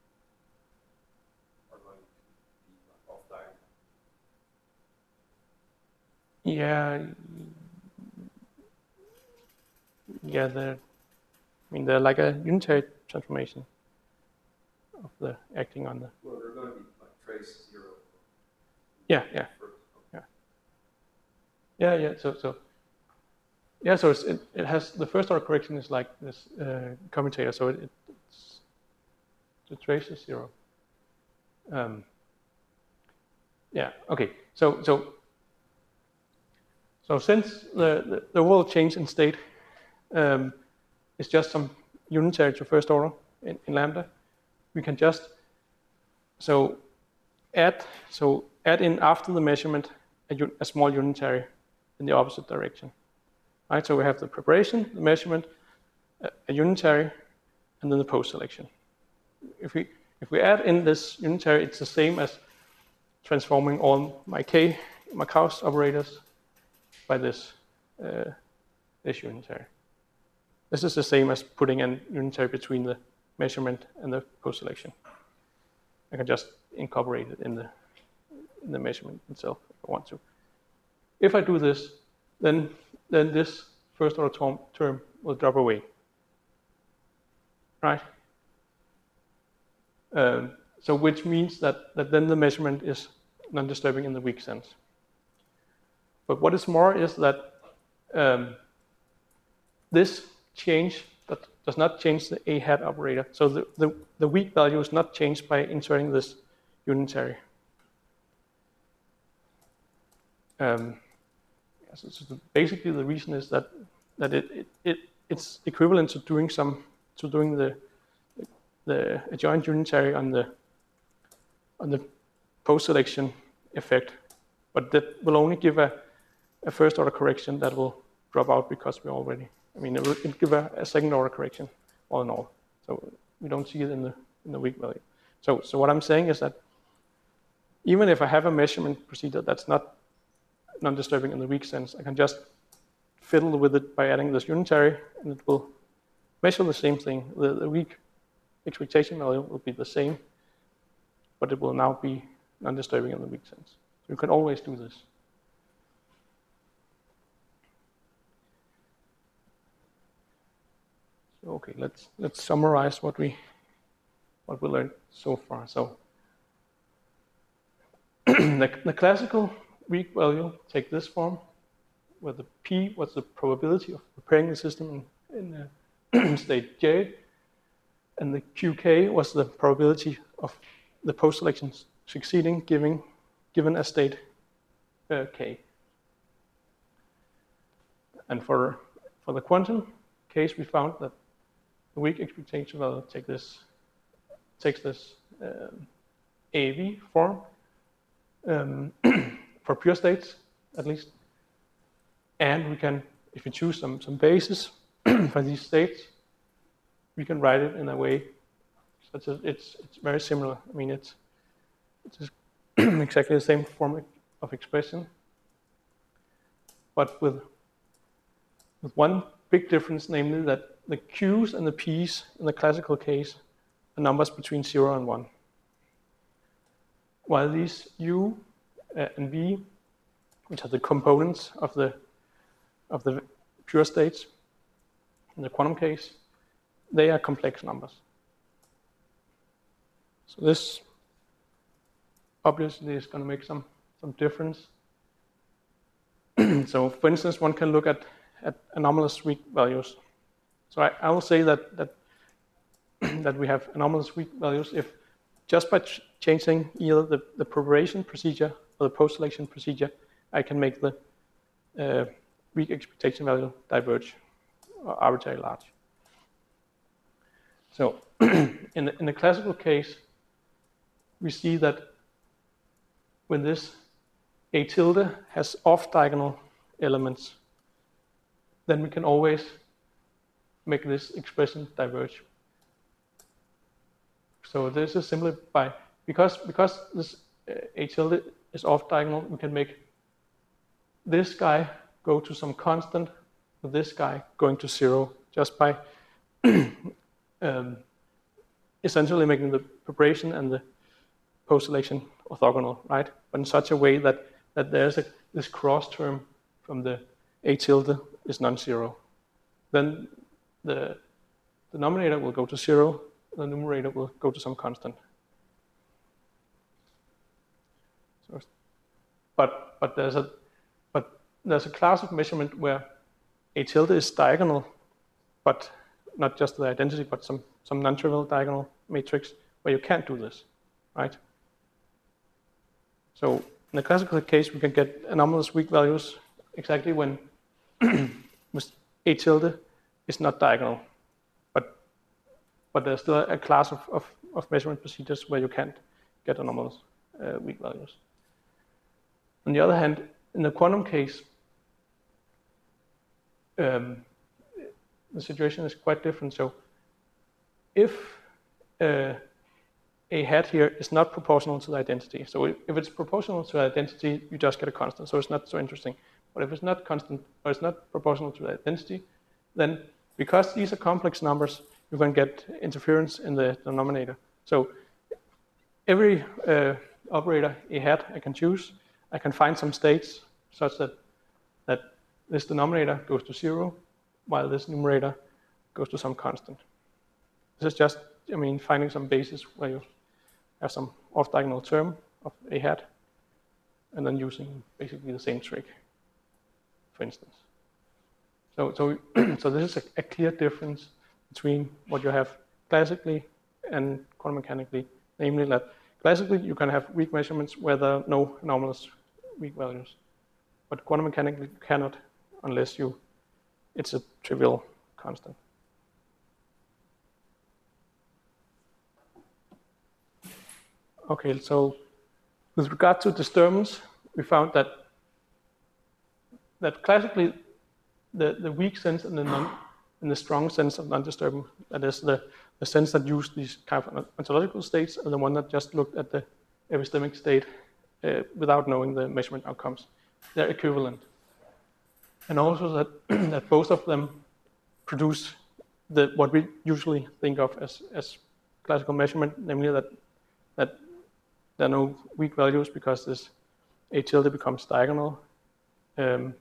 are going to be like off diagonal. Yeah. Yeah, they're, I mean, they're like a unitary transformation of the acting on the. Well, they're going to be like trace zero. Yeah, yeah. First. Yeah, yeah. So, so, yeah. So it's, it it has the first order correction is like this uh, commutator. So it, it's the trace is zero. Um, yeah. Okay. So so so since the the, the overall change in state um, is just some unitary to first order in, in lambda, we can just so add so add in after the measurement a, a small unitary in the opposite direction. Right, so we have the preparation, the measurement, a, a unitary, and then the post-selection. If we if we add in this unitary, it's the same as transforming all my k, my Gauss operators by this uh, this unitary. This is the same as putting a unitary between the measurement and the post-selection. I can just incorporate it in the in the measurement itself if I want to. If I do this, then then this first order term, term will drop away. Right? Um, so which means that, that then the measurement is non-disturbing in the weak sense. But what is more is that um, this change that does not change the A hat operator. So the, the, the weak value is not changed by inserting this unitary. Um, so, so basically the reason is that that it, it, it it's equivalent to doing some to doing the the adjoint unitary on the on the post selection effect, but that will only give a, a first order correction that will drop out because we already I mean it will it'll give a, a second order correction all in all. So we don't see it in the in the weak value. So so what I'm saying is that even if I have a measurement procedure that's not non-disturbing in the weak sense, I can just fiddle with it by adding this unitary, and it will measure the same thing. The, the weak expectation value will be the same, but it will now be non-disturbing in the weak sense. So you can always do this. So okay, let's let's summarize what we what we learned so far. So the, the classical weak value take this form, where the P was the probability of preparing the system in, in uh, state J, and the Q K was the probability of the post-selection succeeding giving, given a state uh, K. And for, for the quantum case, we found that the weak expectation value take this, takes this um, A V form, um, for pure states, at least. And we can, if we choose some, some basis for these states, we can write it in a way such as it's, it's very similar. I mean, it's, it's exactly the same form of expression, but with, with one big difference, namely that the Q's and the P's in the classical case are numbers between zero and one. While these U uh, and V, which are the components of the of the pure states in the quantum case, they are complex numbers. So this obviously is going to make some some difference. So for instance, one can look at at anomalous weak values. So I, I will say that that that we have anomalous weak values if just by ch changing either the, the preparation procedure or the post-selection procedure, I can make the uh, weak expectation value diverge or arbitrarily large. So in, the, in the classical case, we see that when this A tilde has off-diagonal elements, then we can always make this expression diverge. So this is simply by, because, because this uh, A tilde is off diagonal, we can make this guy go to some constant, with this guy going to zero, just by um, essentially making the preparation and the post-selection orthogonal, right? But in such a way that, that there's a, this cross term from the A tilde is non-zero. Then the denominator will go to zero, the numerator will go to some constant. So, but but there's a but there's a class of measurement where A tilde is diagonal, but not just the identity, but some some non-trivial diagonal matrix where you can't do this, right? So in the classical case, we can get anomalous weak values exactly when A tilde is not diagonal. But there's still a class of, of, of measurement procedures where you can't get anomalous uh, weak values. On the other hand, in the quantum case, um, the situation is quite different. So if uh, a hat here is not proportional to the identity, so if it's proportional to the identity, you just get a constant, so it's not so interesting. But if it's not constant, or it's not proportional to the identity, then because these are complex numbers, you can get interference in the denominator. So every uh, operator A hat I can choose, I can find some states such that that this denominator goes to zero, while this numerator goes to some constant. This is just, I mean, finding some basis where you have some off-diagonal term of A hat, and then using basically the same trick, for instance. So, so, so this is a, a clear difference between what you have classically and quantum mechanically, namely that classically you can have weak measurements where there are no anomalous weak values, but quantum mechanically you cannot unless you, it's a trivial constant. Okay, so with regard to disturbance, we found that that classically the, the weak sense and the non and the strong sense of non-disturbance, that is the, the sense that used these kind of ontological states, and the one that just looked at the epistemic state uh, without knowing the measurement outcomes, they're equivalent. And also that that both of them produce the what we usually think of as, as classical measurement, namely that that there are no weak values because this A tilde becomes diagonal. Um,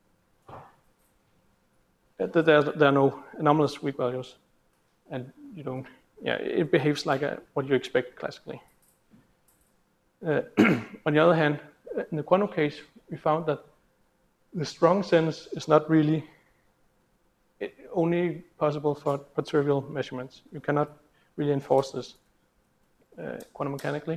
that there, there are no anomalous weak values, and you don't. Yeah, it behaves like a, what you expect classically. Uh, on the other hand, in the quantum case, we found that the strong sense is not really only possible for, for trivial measurements. You cannot really enforce this uh, quantum mechanically.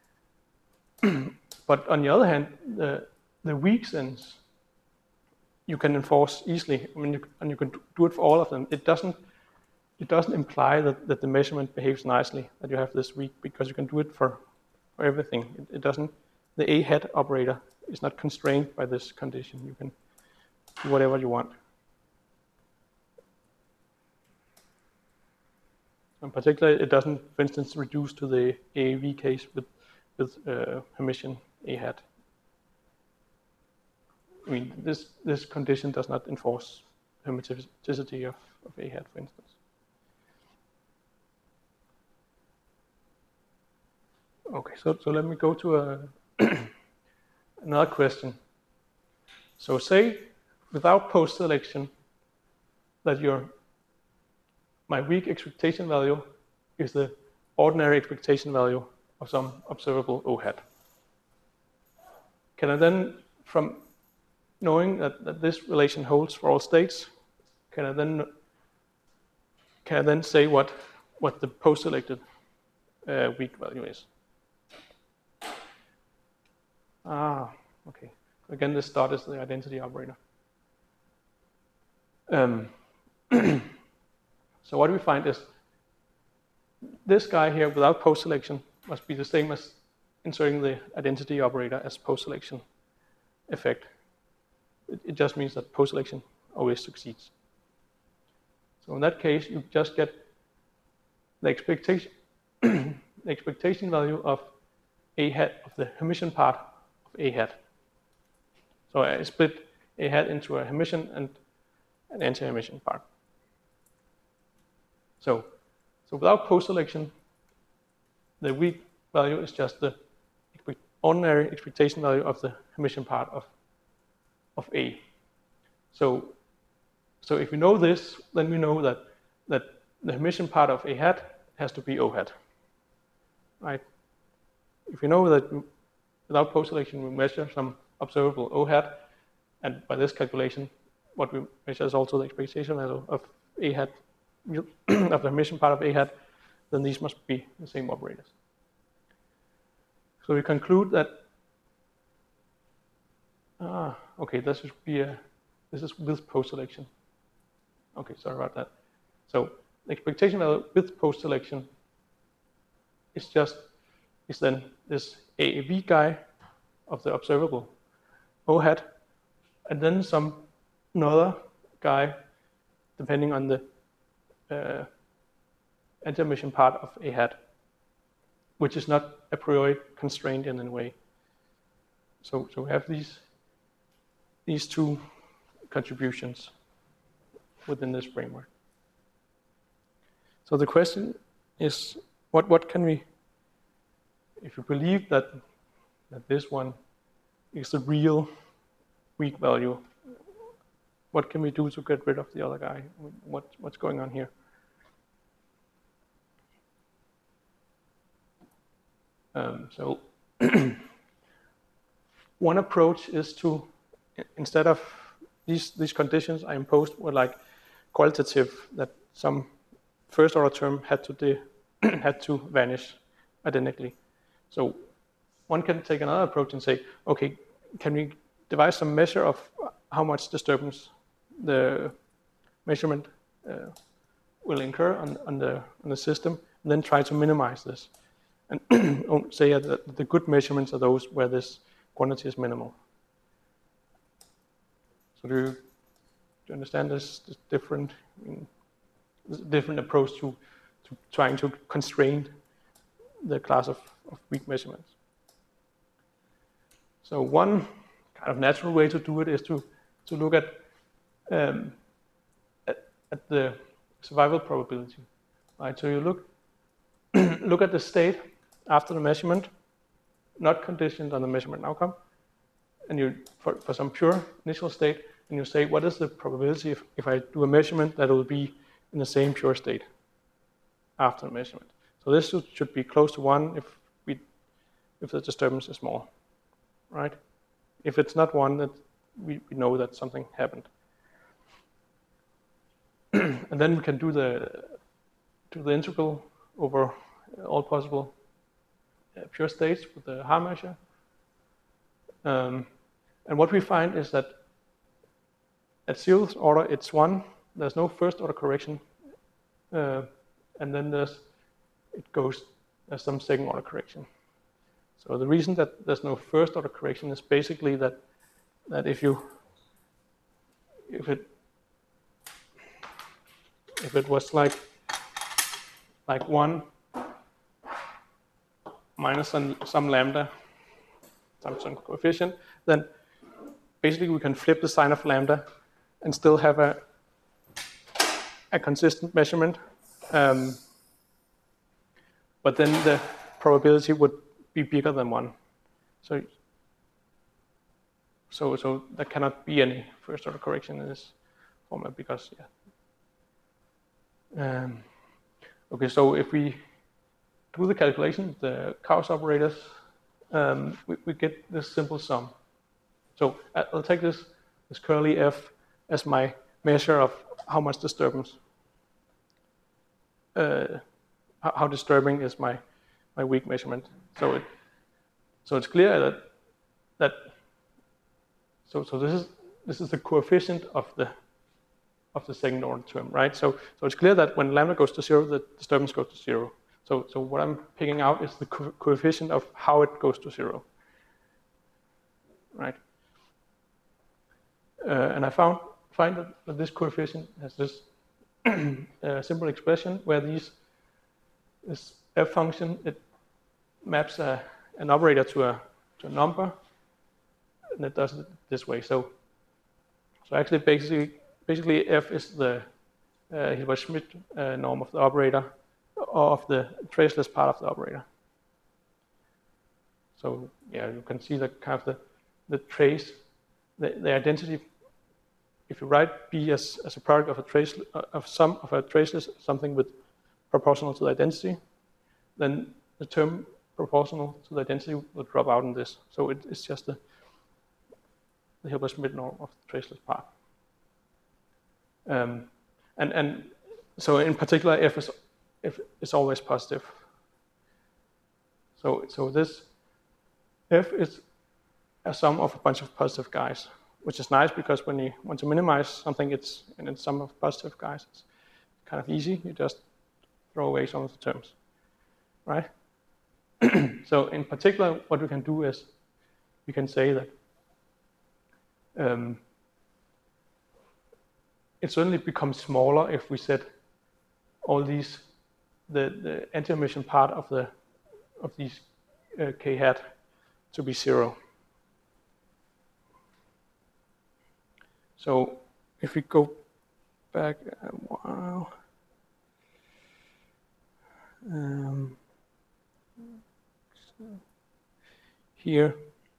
But on the other hand, the, the weak sense you can enforce easily. I mean, you, and you can do it for all of them. It doesn't. It doesn't imply that, that the measurement behaves nicely. That you have this weak because you can do it for, for everything. It, it doesn't. The A hat operator is not constrained by this condition. You can do whatever you want. In particular, it doesn't, for instance, reduce to the A A V case with with uh, Hermitian A hat. I mean, this this condition does not enforce hermeticity of, of A hat, for instance. Okay, so so let me go to a another question. So say without post-selection that your my weak expectation value is the ordinary expectation value of some observable O hat. Can I then, from knowing that, that this relation holds for all states, can I then can I then say what what the post-selected uh, weak value is? Ah, okay. Again, this start is the identity operator. Um, so what we find is this guy here without post-selection must be the same as inserting the identity operator as post-selection effect. It, it just means that post-selection always succeeds. So in that case, you just get the expectation, the expectation value of A hat of the Hermitian part of A hat. So I split A hat into a Hermitian and an anti-Hermitian part. So, so without post-selection, the weak value is just the ordinary expectation value of the Hermitian part of, of A. So, so if we know this, then we know that, that the Hermitian part of A hat has to be O hat. Right? If we know that without post-selection we measure some observable O hat, and by this calculation, what we measure is also the expectation value of A hat, of the Hermitian part of A hat, then these must be the same operators. So we conclude that, ah, okay, this should be a, this is with post-selection. Okay, sorry about that. So the expectation value with post-selection is just, is then this A A V guy of the observable O hat, and then some another guy, depending on the uh, anti-Hermitian part of A hat, which is not a priori constrained in any way. So, so we have these, these two contributions within this framework. So the question is, what, what can we, if you believe that, that this one is the real weak value, what can we do to get rid of the other guy? What, what's going on here? Um, so one approach is to, instead of these these conditions I imposed were like qualitative, that some first order term had to de had to vanish identically. So one can take another approach and say, okay, can we devise some measure of how much disturbance the measurement uh, will incur on, on the on the system, and then try to minimize this, and say that the good measurements are those where this quantity is minimal. So do you, do you understand this, this different I mean, this different approach to to trying to constrain the class of, of weak measurements? So one kind of natural way to do it is to to look at um, at, at the survival probability, right? So you look look at the state after the measurement, not conditioned on the measurement outcome, and you for, for some pure initial state, and you say what is the probability if, if I do a measurement that it will be in the same pure state after the measurement. So this should, should be close to one if we if the disturbance is small, right? If it's not one, that we, we know that something happened. And then we can do the do the integral over all possible uh, pure states with the Haar measure. Um, and what we find is that at zeroth order it's one. There's no first order correction, uh, and then there's it goes there's some second order correction. So the reason that there's no first order correction is basically that that if you if it if it was like like one minus some, some lambda, some, some coefficient, then basically we can flip the sign of lambda and still have a a consistent measurement. Um, but then the probability would be bigger than one. So so so there cannot be any first order correction in this format because yeah. Um, okay, so if we do the calculation, the Gauss operators, um, we, we get this simple sum. So I'll take this, this curly f as my measure of how much disturbance, uh, how, how disturbing is my, my weak measurement. So it, so it's clear that that so so this is this is the coefficient of the of the second order term, right? So so it's clear that when lambda goes to zero, the disturbance goes to zero. So so what I'm picking out is the co coefficient of how it goes to zero, right? Uh, and I found find that, that this coefficient has this uh, simple expression where these this f function it maps a, an operator to a to a number, and it does it this way. So so actually basically basically f is the uh, Hilbert-Schmidt uh, norm of the operator, or of the traceless part of the operator. So yeah, you can see the kind of the the trace, the, the identity. If you write B as, as a product of a trace of some of a traceless something with proportional to the identity, then the term proportional to the identity will drop out in this. So it, it's just the the Hilbert-Schmidt norm of the traceless part. Um, and and so in particular, f is f is always positive. So so this f is a sum of a bunch of positive guys, which is nice because when you want to minimize something, it's and it's sum of positive guys. It's kind of easy. You just throw away some of the terms, right? So in particular, what we can do is we can say that um, it certainly becomes smaller if we set all these the the anti-emission part of the of these uh, k hat to be zero. So if we go back a while, um, so here,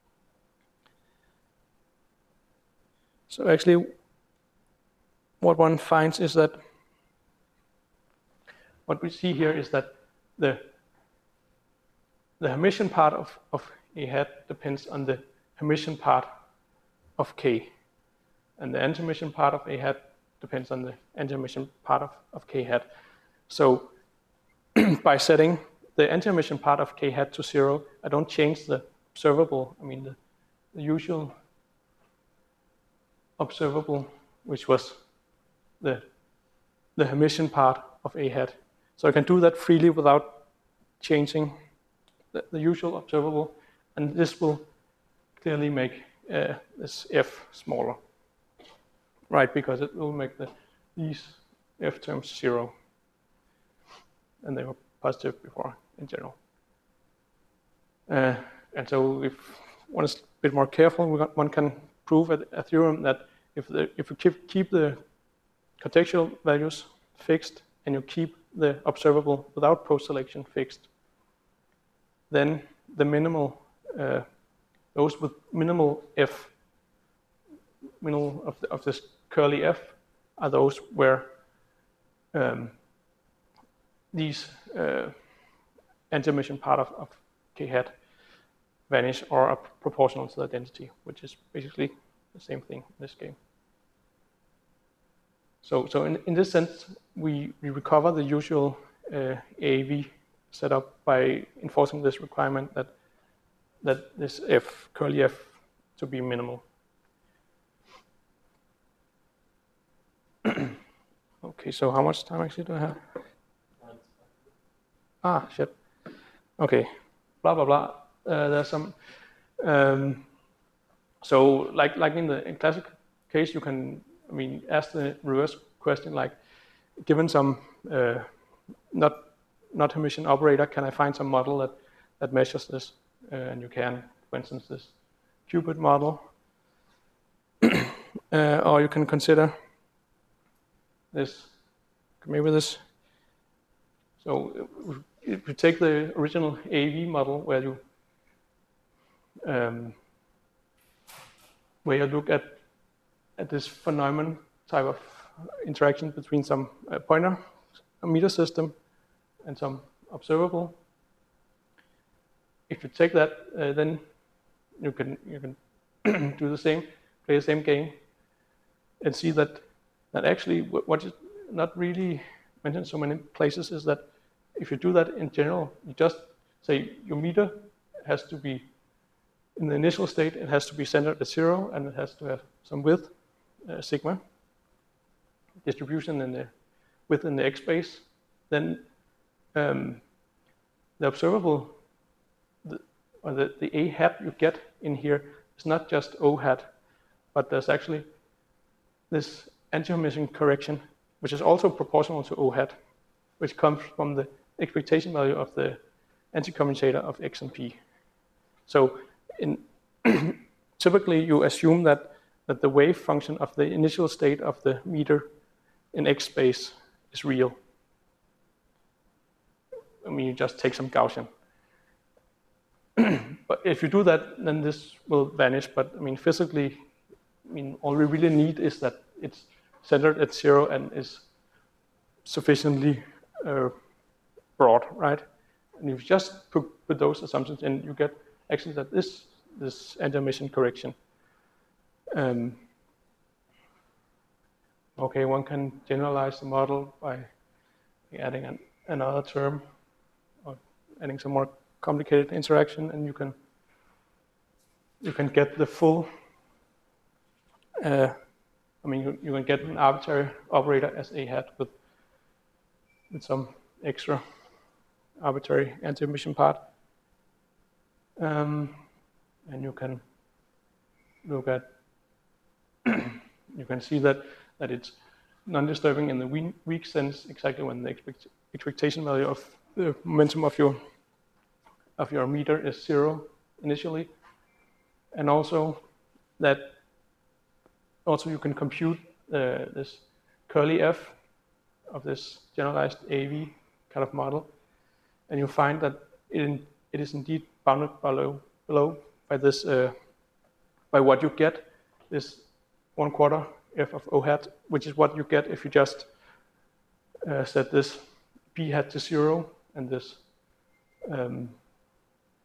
so actually what one finds is that what we see here is that the the Hermitian part of, of A hat depends on the Hermitian part of K. And the anti-Hermitian part of A hat depends on the anti-Hermitian part of, of K hat. So by setting the anti-Hermitian part of K hat to zero, I don't change the observable, I mean the, the usual observable, which was the, the Hermitian part of A hat. So I can do that freely without changing the, the usual observable, and this will clearly make uh, this F smaller, right? Because it will make the, these F terms zero, and they were positive before in general. Uh, and so if one is a bit more careful, we got, one can prove a, a theorem that if, the, if you keep, keep the contextual values fixed and you keep the observable without post-selection fixed, then the minimal, uh, those with minimal F, minimal of, the, of this curly F, are those where um, these uh, anti-Hermitian part of, of K hat vanish or are proportional to the identity, which is basically the same thing in this game. So, so in, in this sense, we, we recover the usual uh, A V setup by enforcing this requirement that that this F, curly F, to be minimal. Okay, so how much time actually do I have? Ah, shit. Okay, blah, blah, blah. Uh, there's some, um, so like like in the in classic case, you can, I mean, ask the reverse question, like, given some uh, not not Hermitian operator, can I find some model that, that measures this? Uh, and you can, for instance, this qubit model. uh, or you can consider this, maybe this. So if you take the original A V model where you um, where you look at at this phenomenon type of interaction between some uh, pointer, a meter system, and some observable. If you take that, uh, then you can you can do the same, play the same game, and see that that actually what is not really mentioned so many places is that if you do that in general, you just say your meter has to be in the initial state, it has to be centered at zero, and it has to have some width, uh, sigma, distribution in the within the X space. Then um, the observable, the, or the, the A hat you get in here is not just O hat, but there's actually this anti-Hermitian correction, which is also proportional to O hat, which comes from the expectation value of the anti-commutator of X and P. So in typically you assume that, that the wave function of the initial state of the meter in X space is real. I mean, you just take some Gaussian. But if you do that, then this will vanish. But I mean, physically, I mean, all we really need is that it's centered at zero and is sufficiently uh, broad, right? And if you just put, put those assumptions in, you get actually that this this anti-Hermitian correction. Um, okay, one can generalize the model by adding an, another term or adding some more complicated interaction, and you can you can get the full. Uh, I mean, you, you can get an arbitrary operator as A hat with with some extra arbitrary anti-Hermitian part. Um, and you can look at, you can see that, that it's non-disturbing in the weak, weak sense exactly when the expect, expectation value of the momentum of your, of your meter is zero initially. And also that also you can compute uh, this curly F of this generalized A V kind of model, and you find that it, in, it is indeed bounded below, below by this, uh, by what you get, this one quarter F of O hat, which is what you get if you just uh, set this P hat to zero and this um,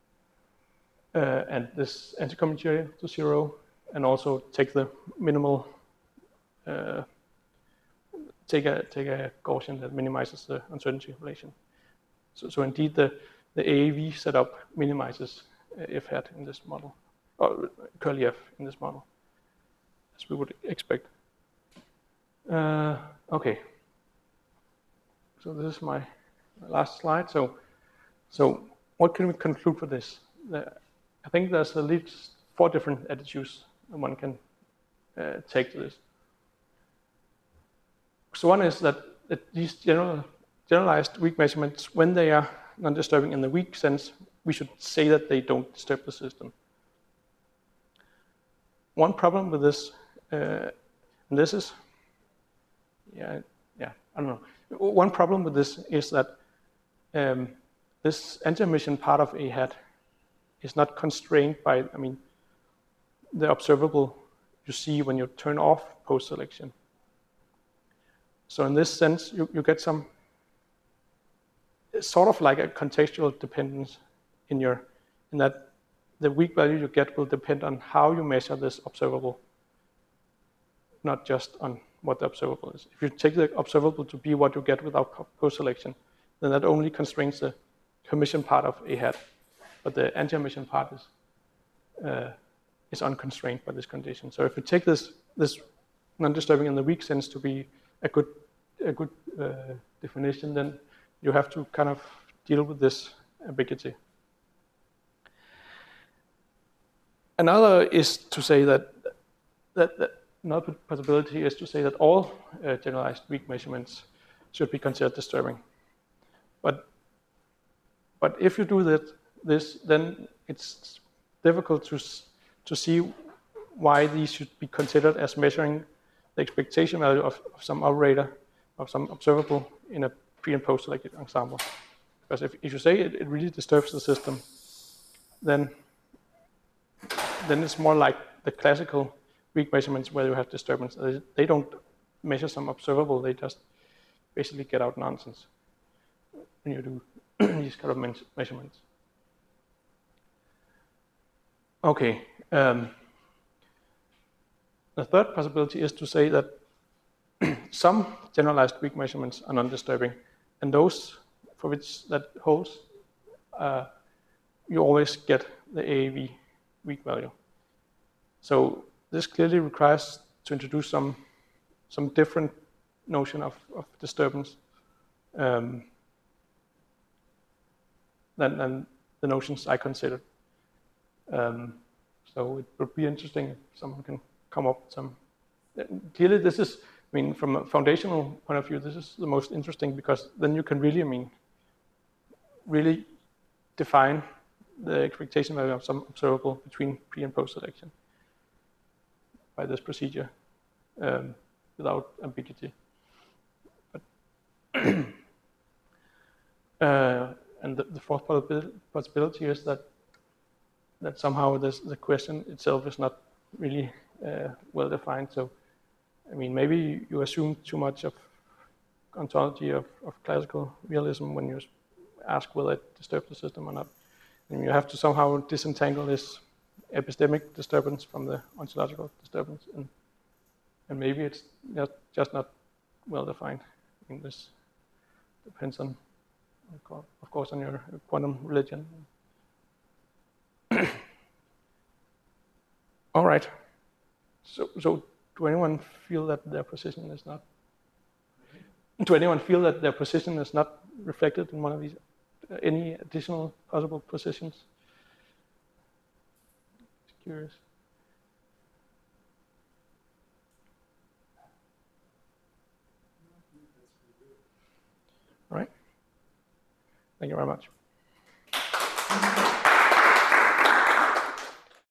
uh, and this anti-commutator to zero, and also take the minimal, uh, take a take a Gaussian that minimizes the uncertainty relation. So, so indeed, the the A A V setup minimizes f hat in this model, or curly f in this model, as we would expect. Uh, okay. So this is my last slide. So, so what can we conclude for this? The, I think there's at least four different attitudes that one can uh, take to this. So one is that, that these general, generalized weak measurements, when they are non-disturbing in the weak sense, we should say that they don't disturb the system. One problem with this, uh, and this is, yeah, yeah, I don't know. One problem with this is that um, this anti-emission part of A hat is not constrained by, I mean, the observable you see when you turn off post-selection. So in this sense, you, you get some, it's sort of like a contextual dependence in your, in that the weak value you get will depend on how you measure this observable, not just on what the observable is. If you take the observable to be what you get without post-selection, then that only constrains the emission part of A hat, but the anti-emission part is uh, is unconstrained by this condition. So if you take this this non-disturbing in the weak sense to be a good a good uh, definition, then you have to kind of deal with this ambiguity. Another is to say that that, that another possibility is to say that all uh, generalized weak measurements should be considered disturbing. But but if you do that, this, then it's difficult to to see why these should be considered as measuring the expectation value of, of some operator, of some observable in a pre and post selected ensemble. Because if, if you say it, it really disturbs the system, then then it's more like the classical weak measurements where you have disturbance. They don't measure some observable, they just basically get out nonsense when you do these kind of measurements. Okay. Um, the third possibility is to say that some generalized weak measurements are non-disturbing, and those for which that holds, uh, you always get the A A V weak value. So this clearly requires to introduce some some different notion of, of disturbance um, than, than the notions I considered. Um, so it would be interesting if someone can come up with some. Clearly, this is, I mean, from a foundational point of view, this is the most interesting, because then you can really, I mean, really define the expectation value of some observable between pre and post selection by this procedure um, without ambiguity. But uh, and the, the fourth possibility is that that somehow this, the question itself is not really uh, well defined. So, I mean, maybe you assume too much of ontology of, of classical realism when you ask whether it disturbs the system or not. And you have to somehow disentangle this epistemic disturbance from the ontological disturbance, and and maybe it's just, just not well defined. I mean, this depends on, of course, on your quantum religion. All right. So, so do anyone feel that their position is not? Do anyone feel that their position is not reflected in one of these? Uh, any additional possible positions? Just curious. All right. Thank you very much.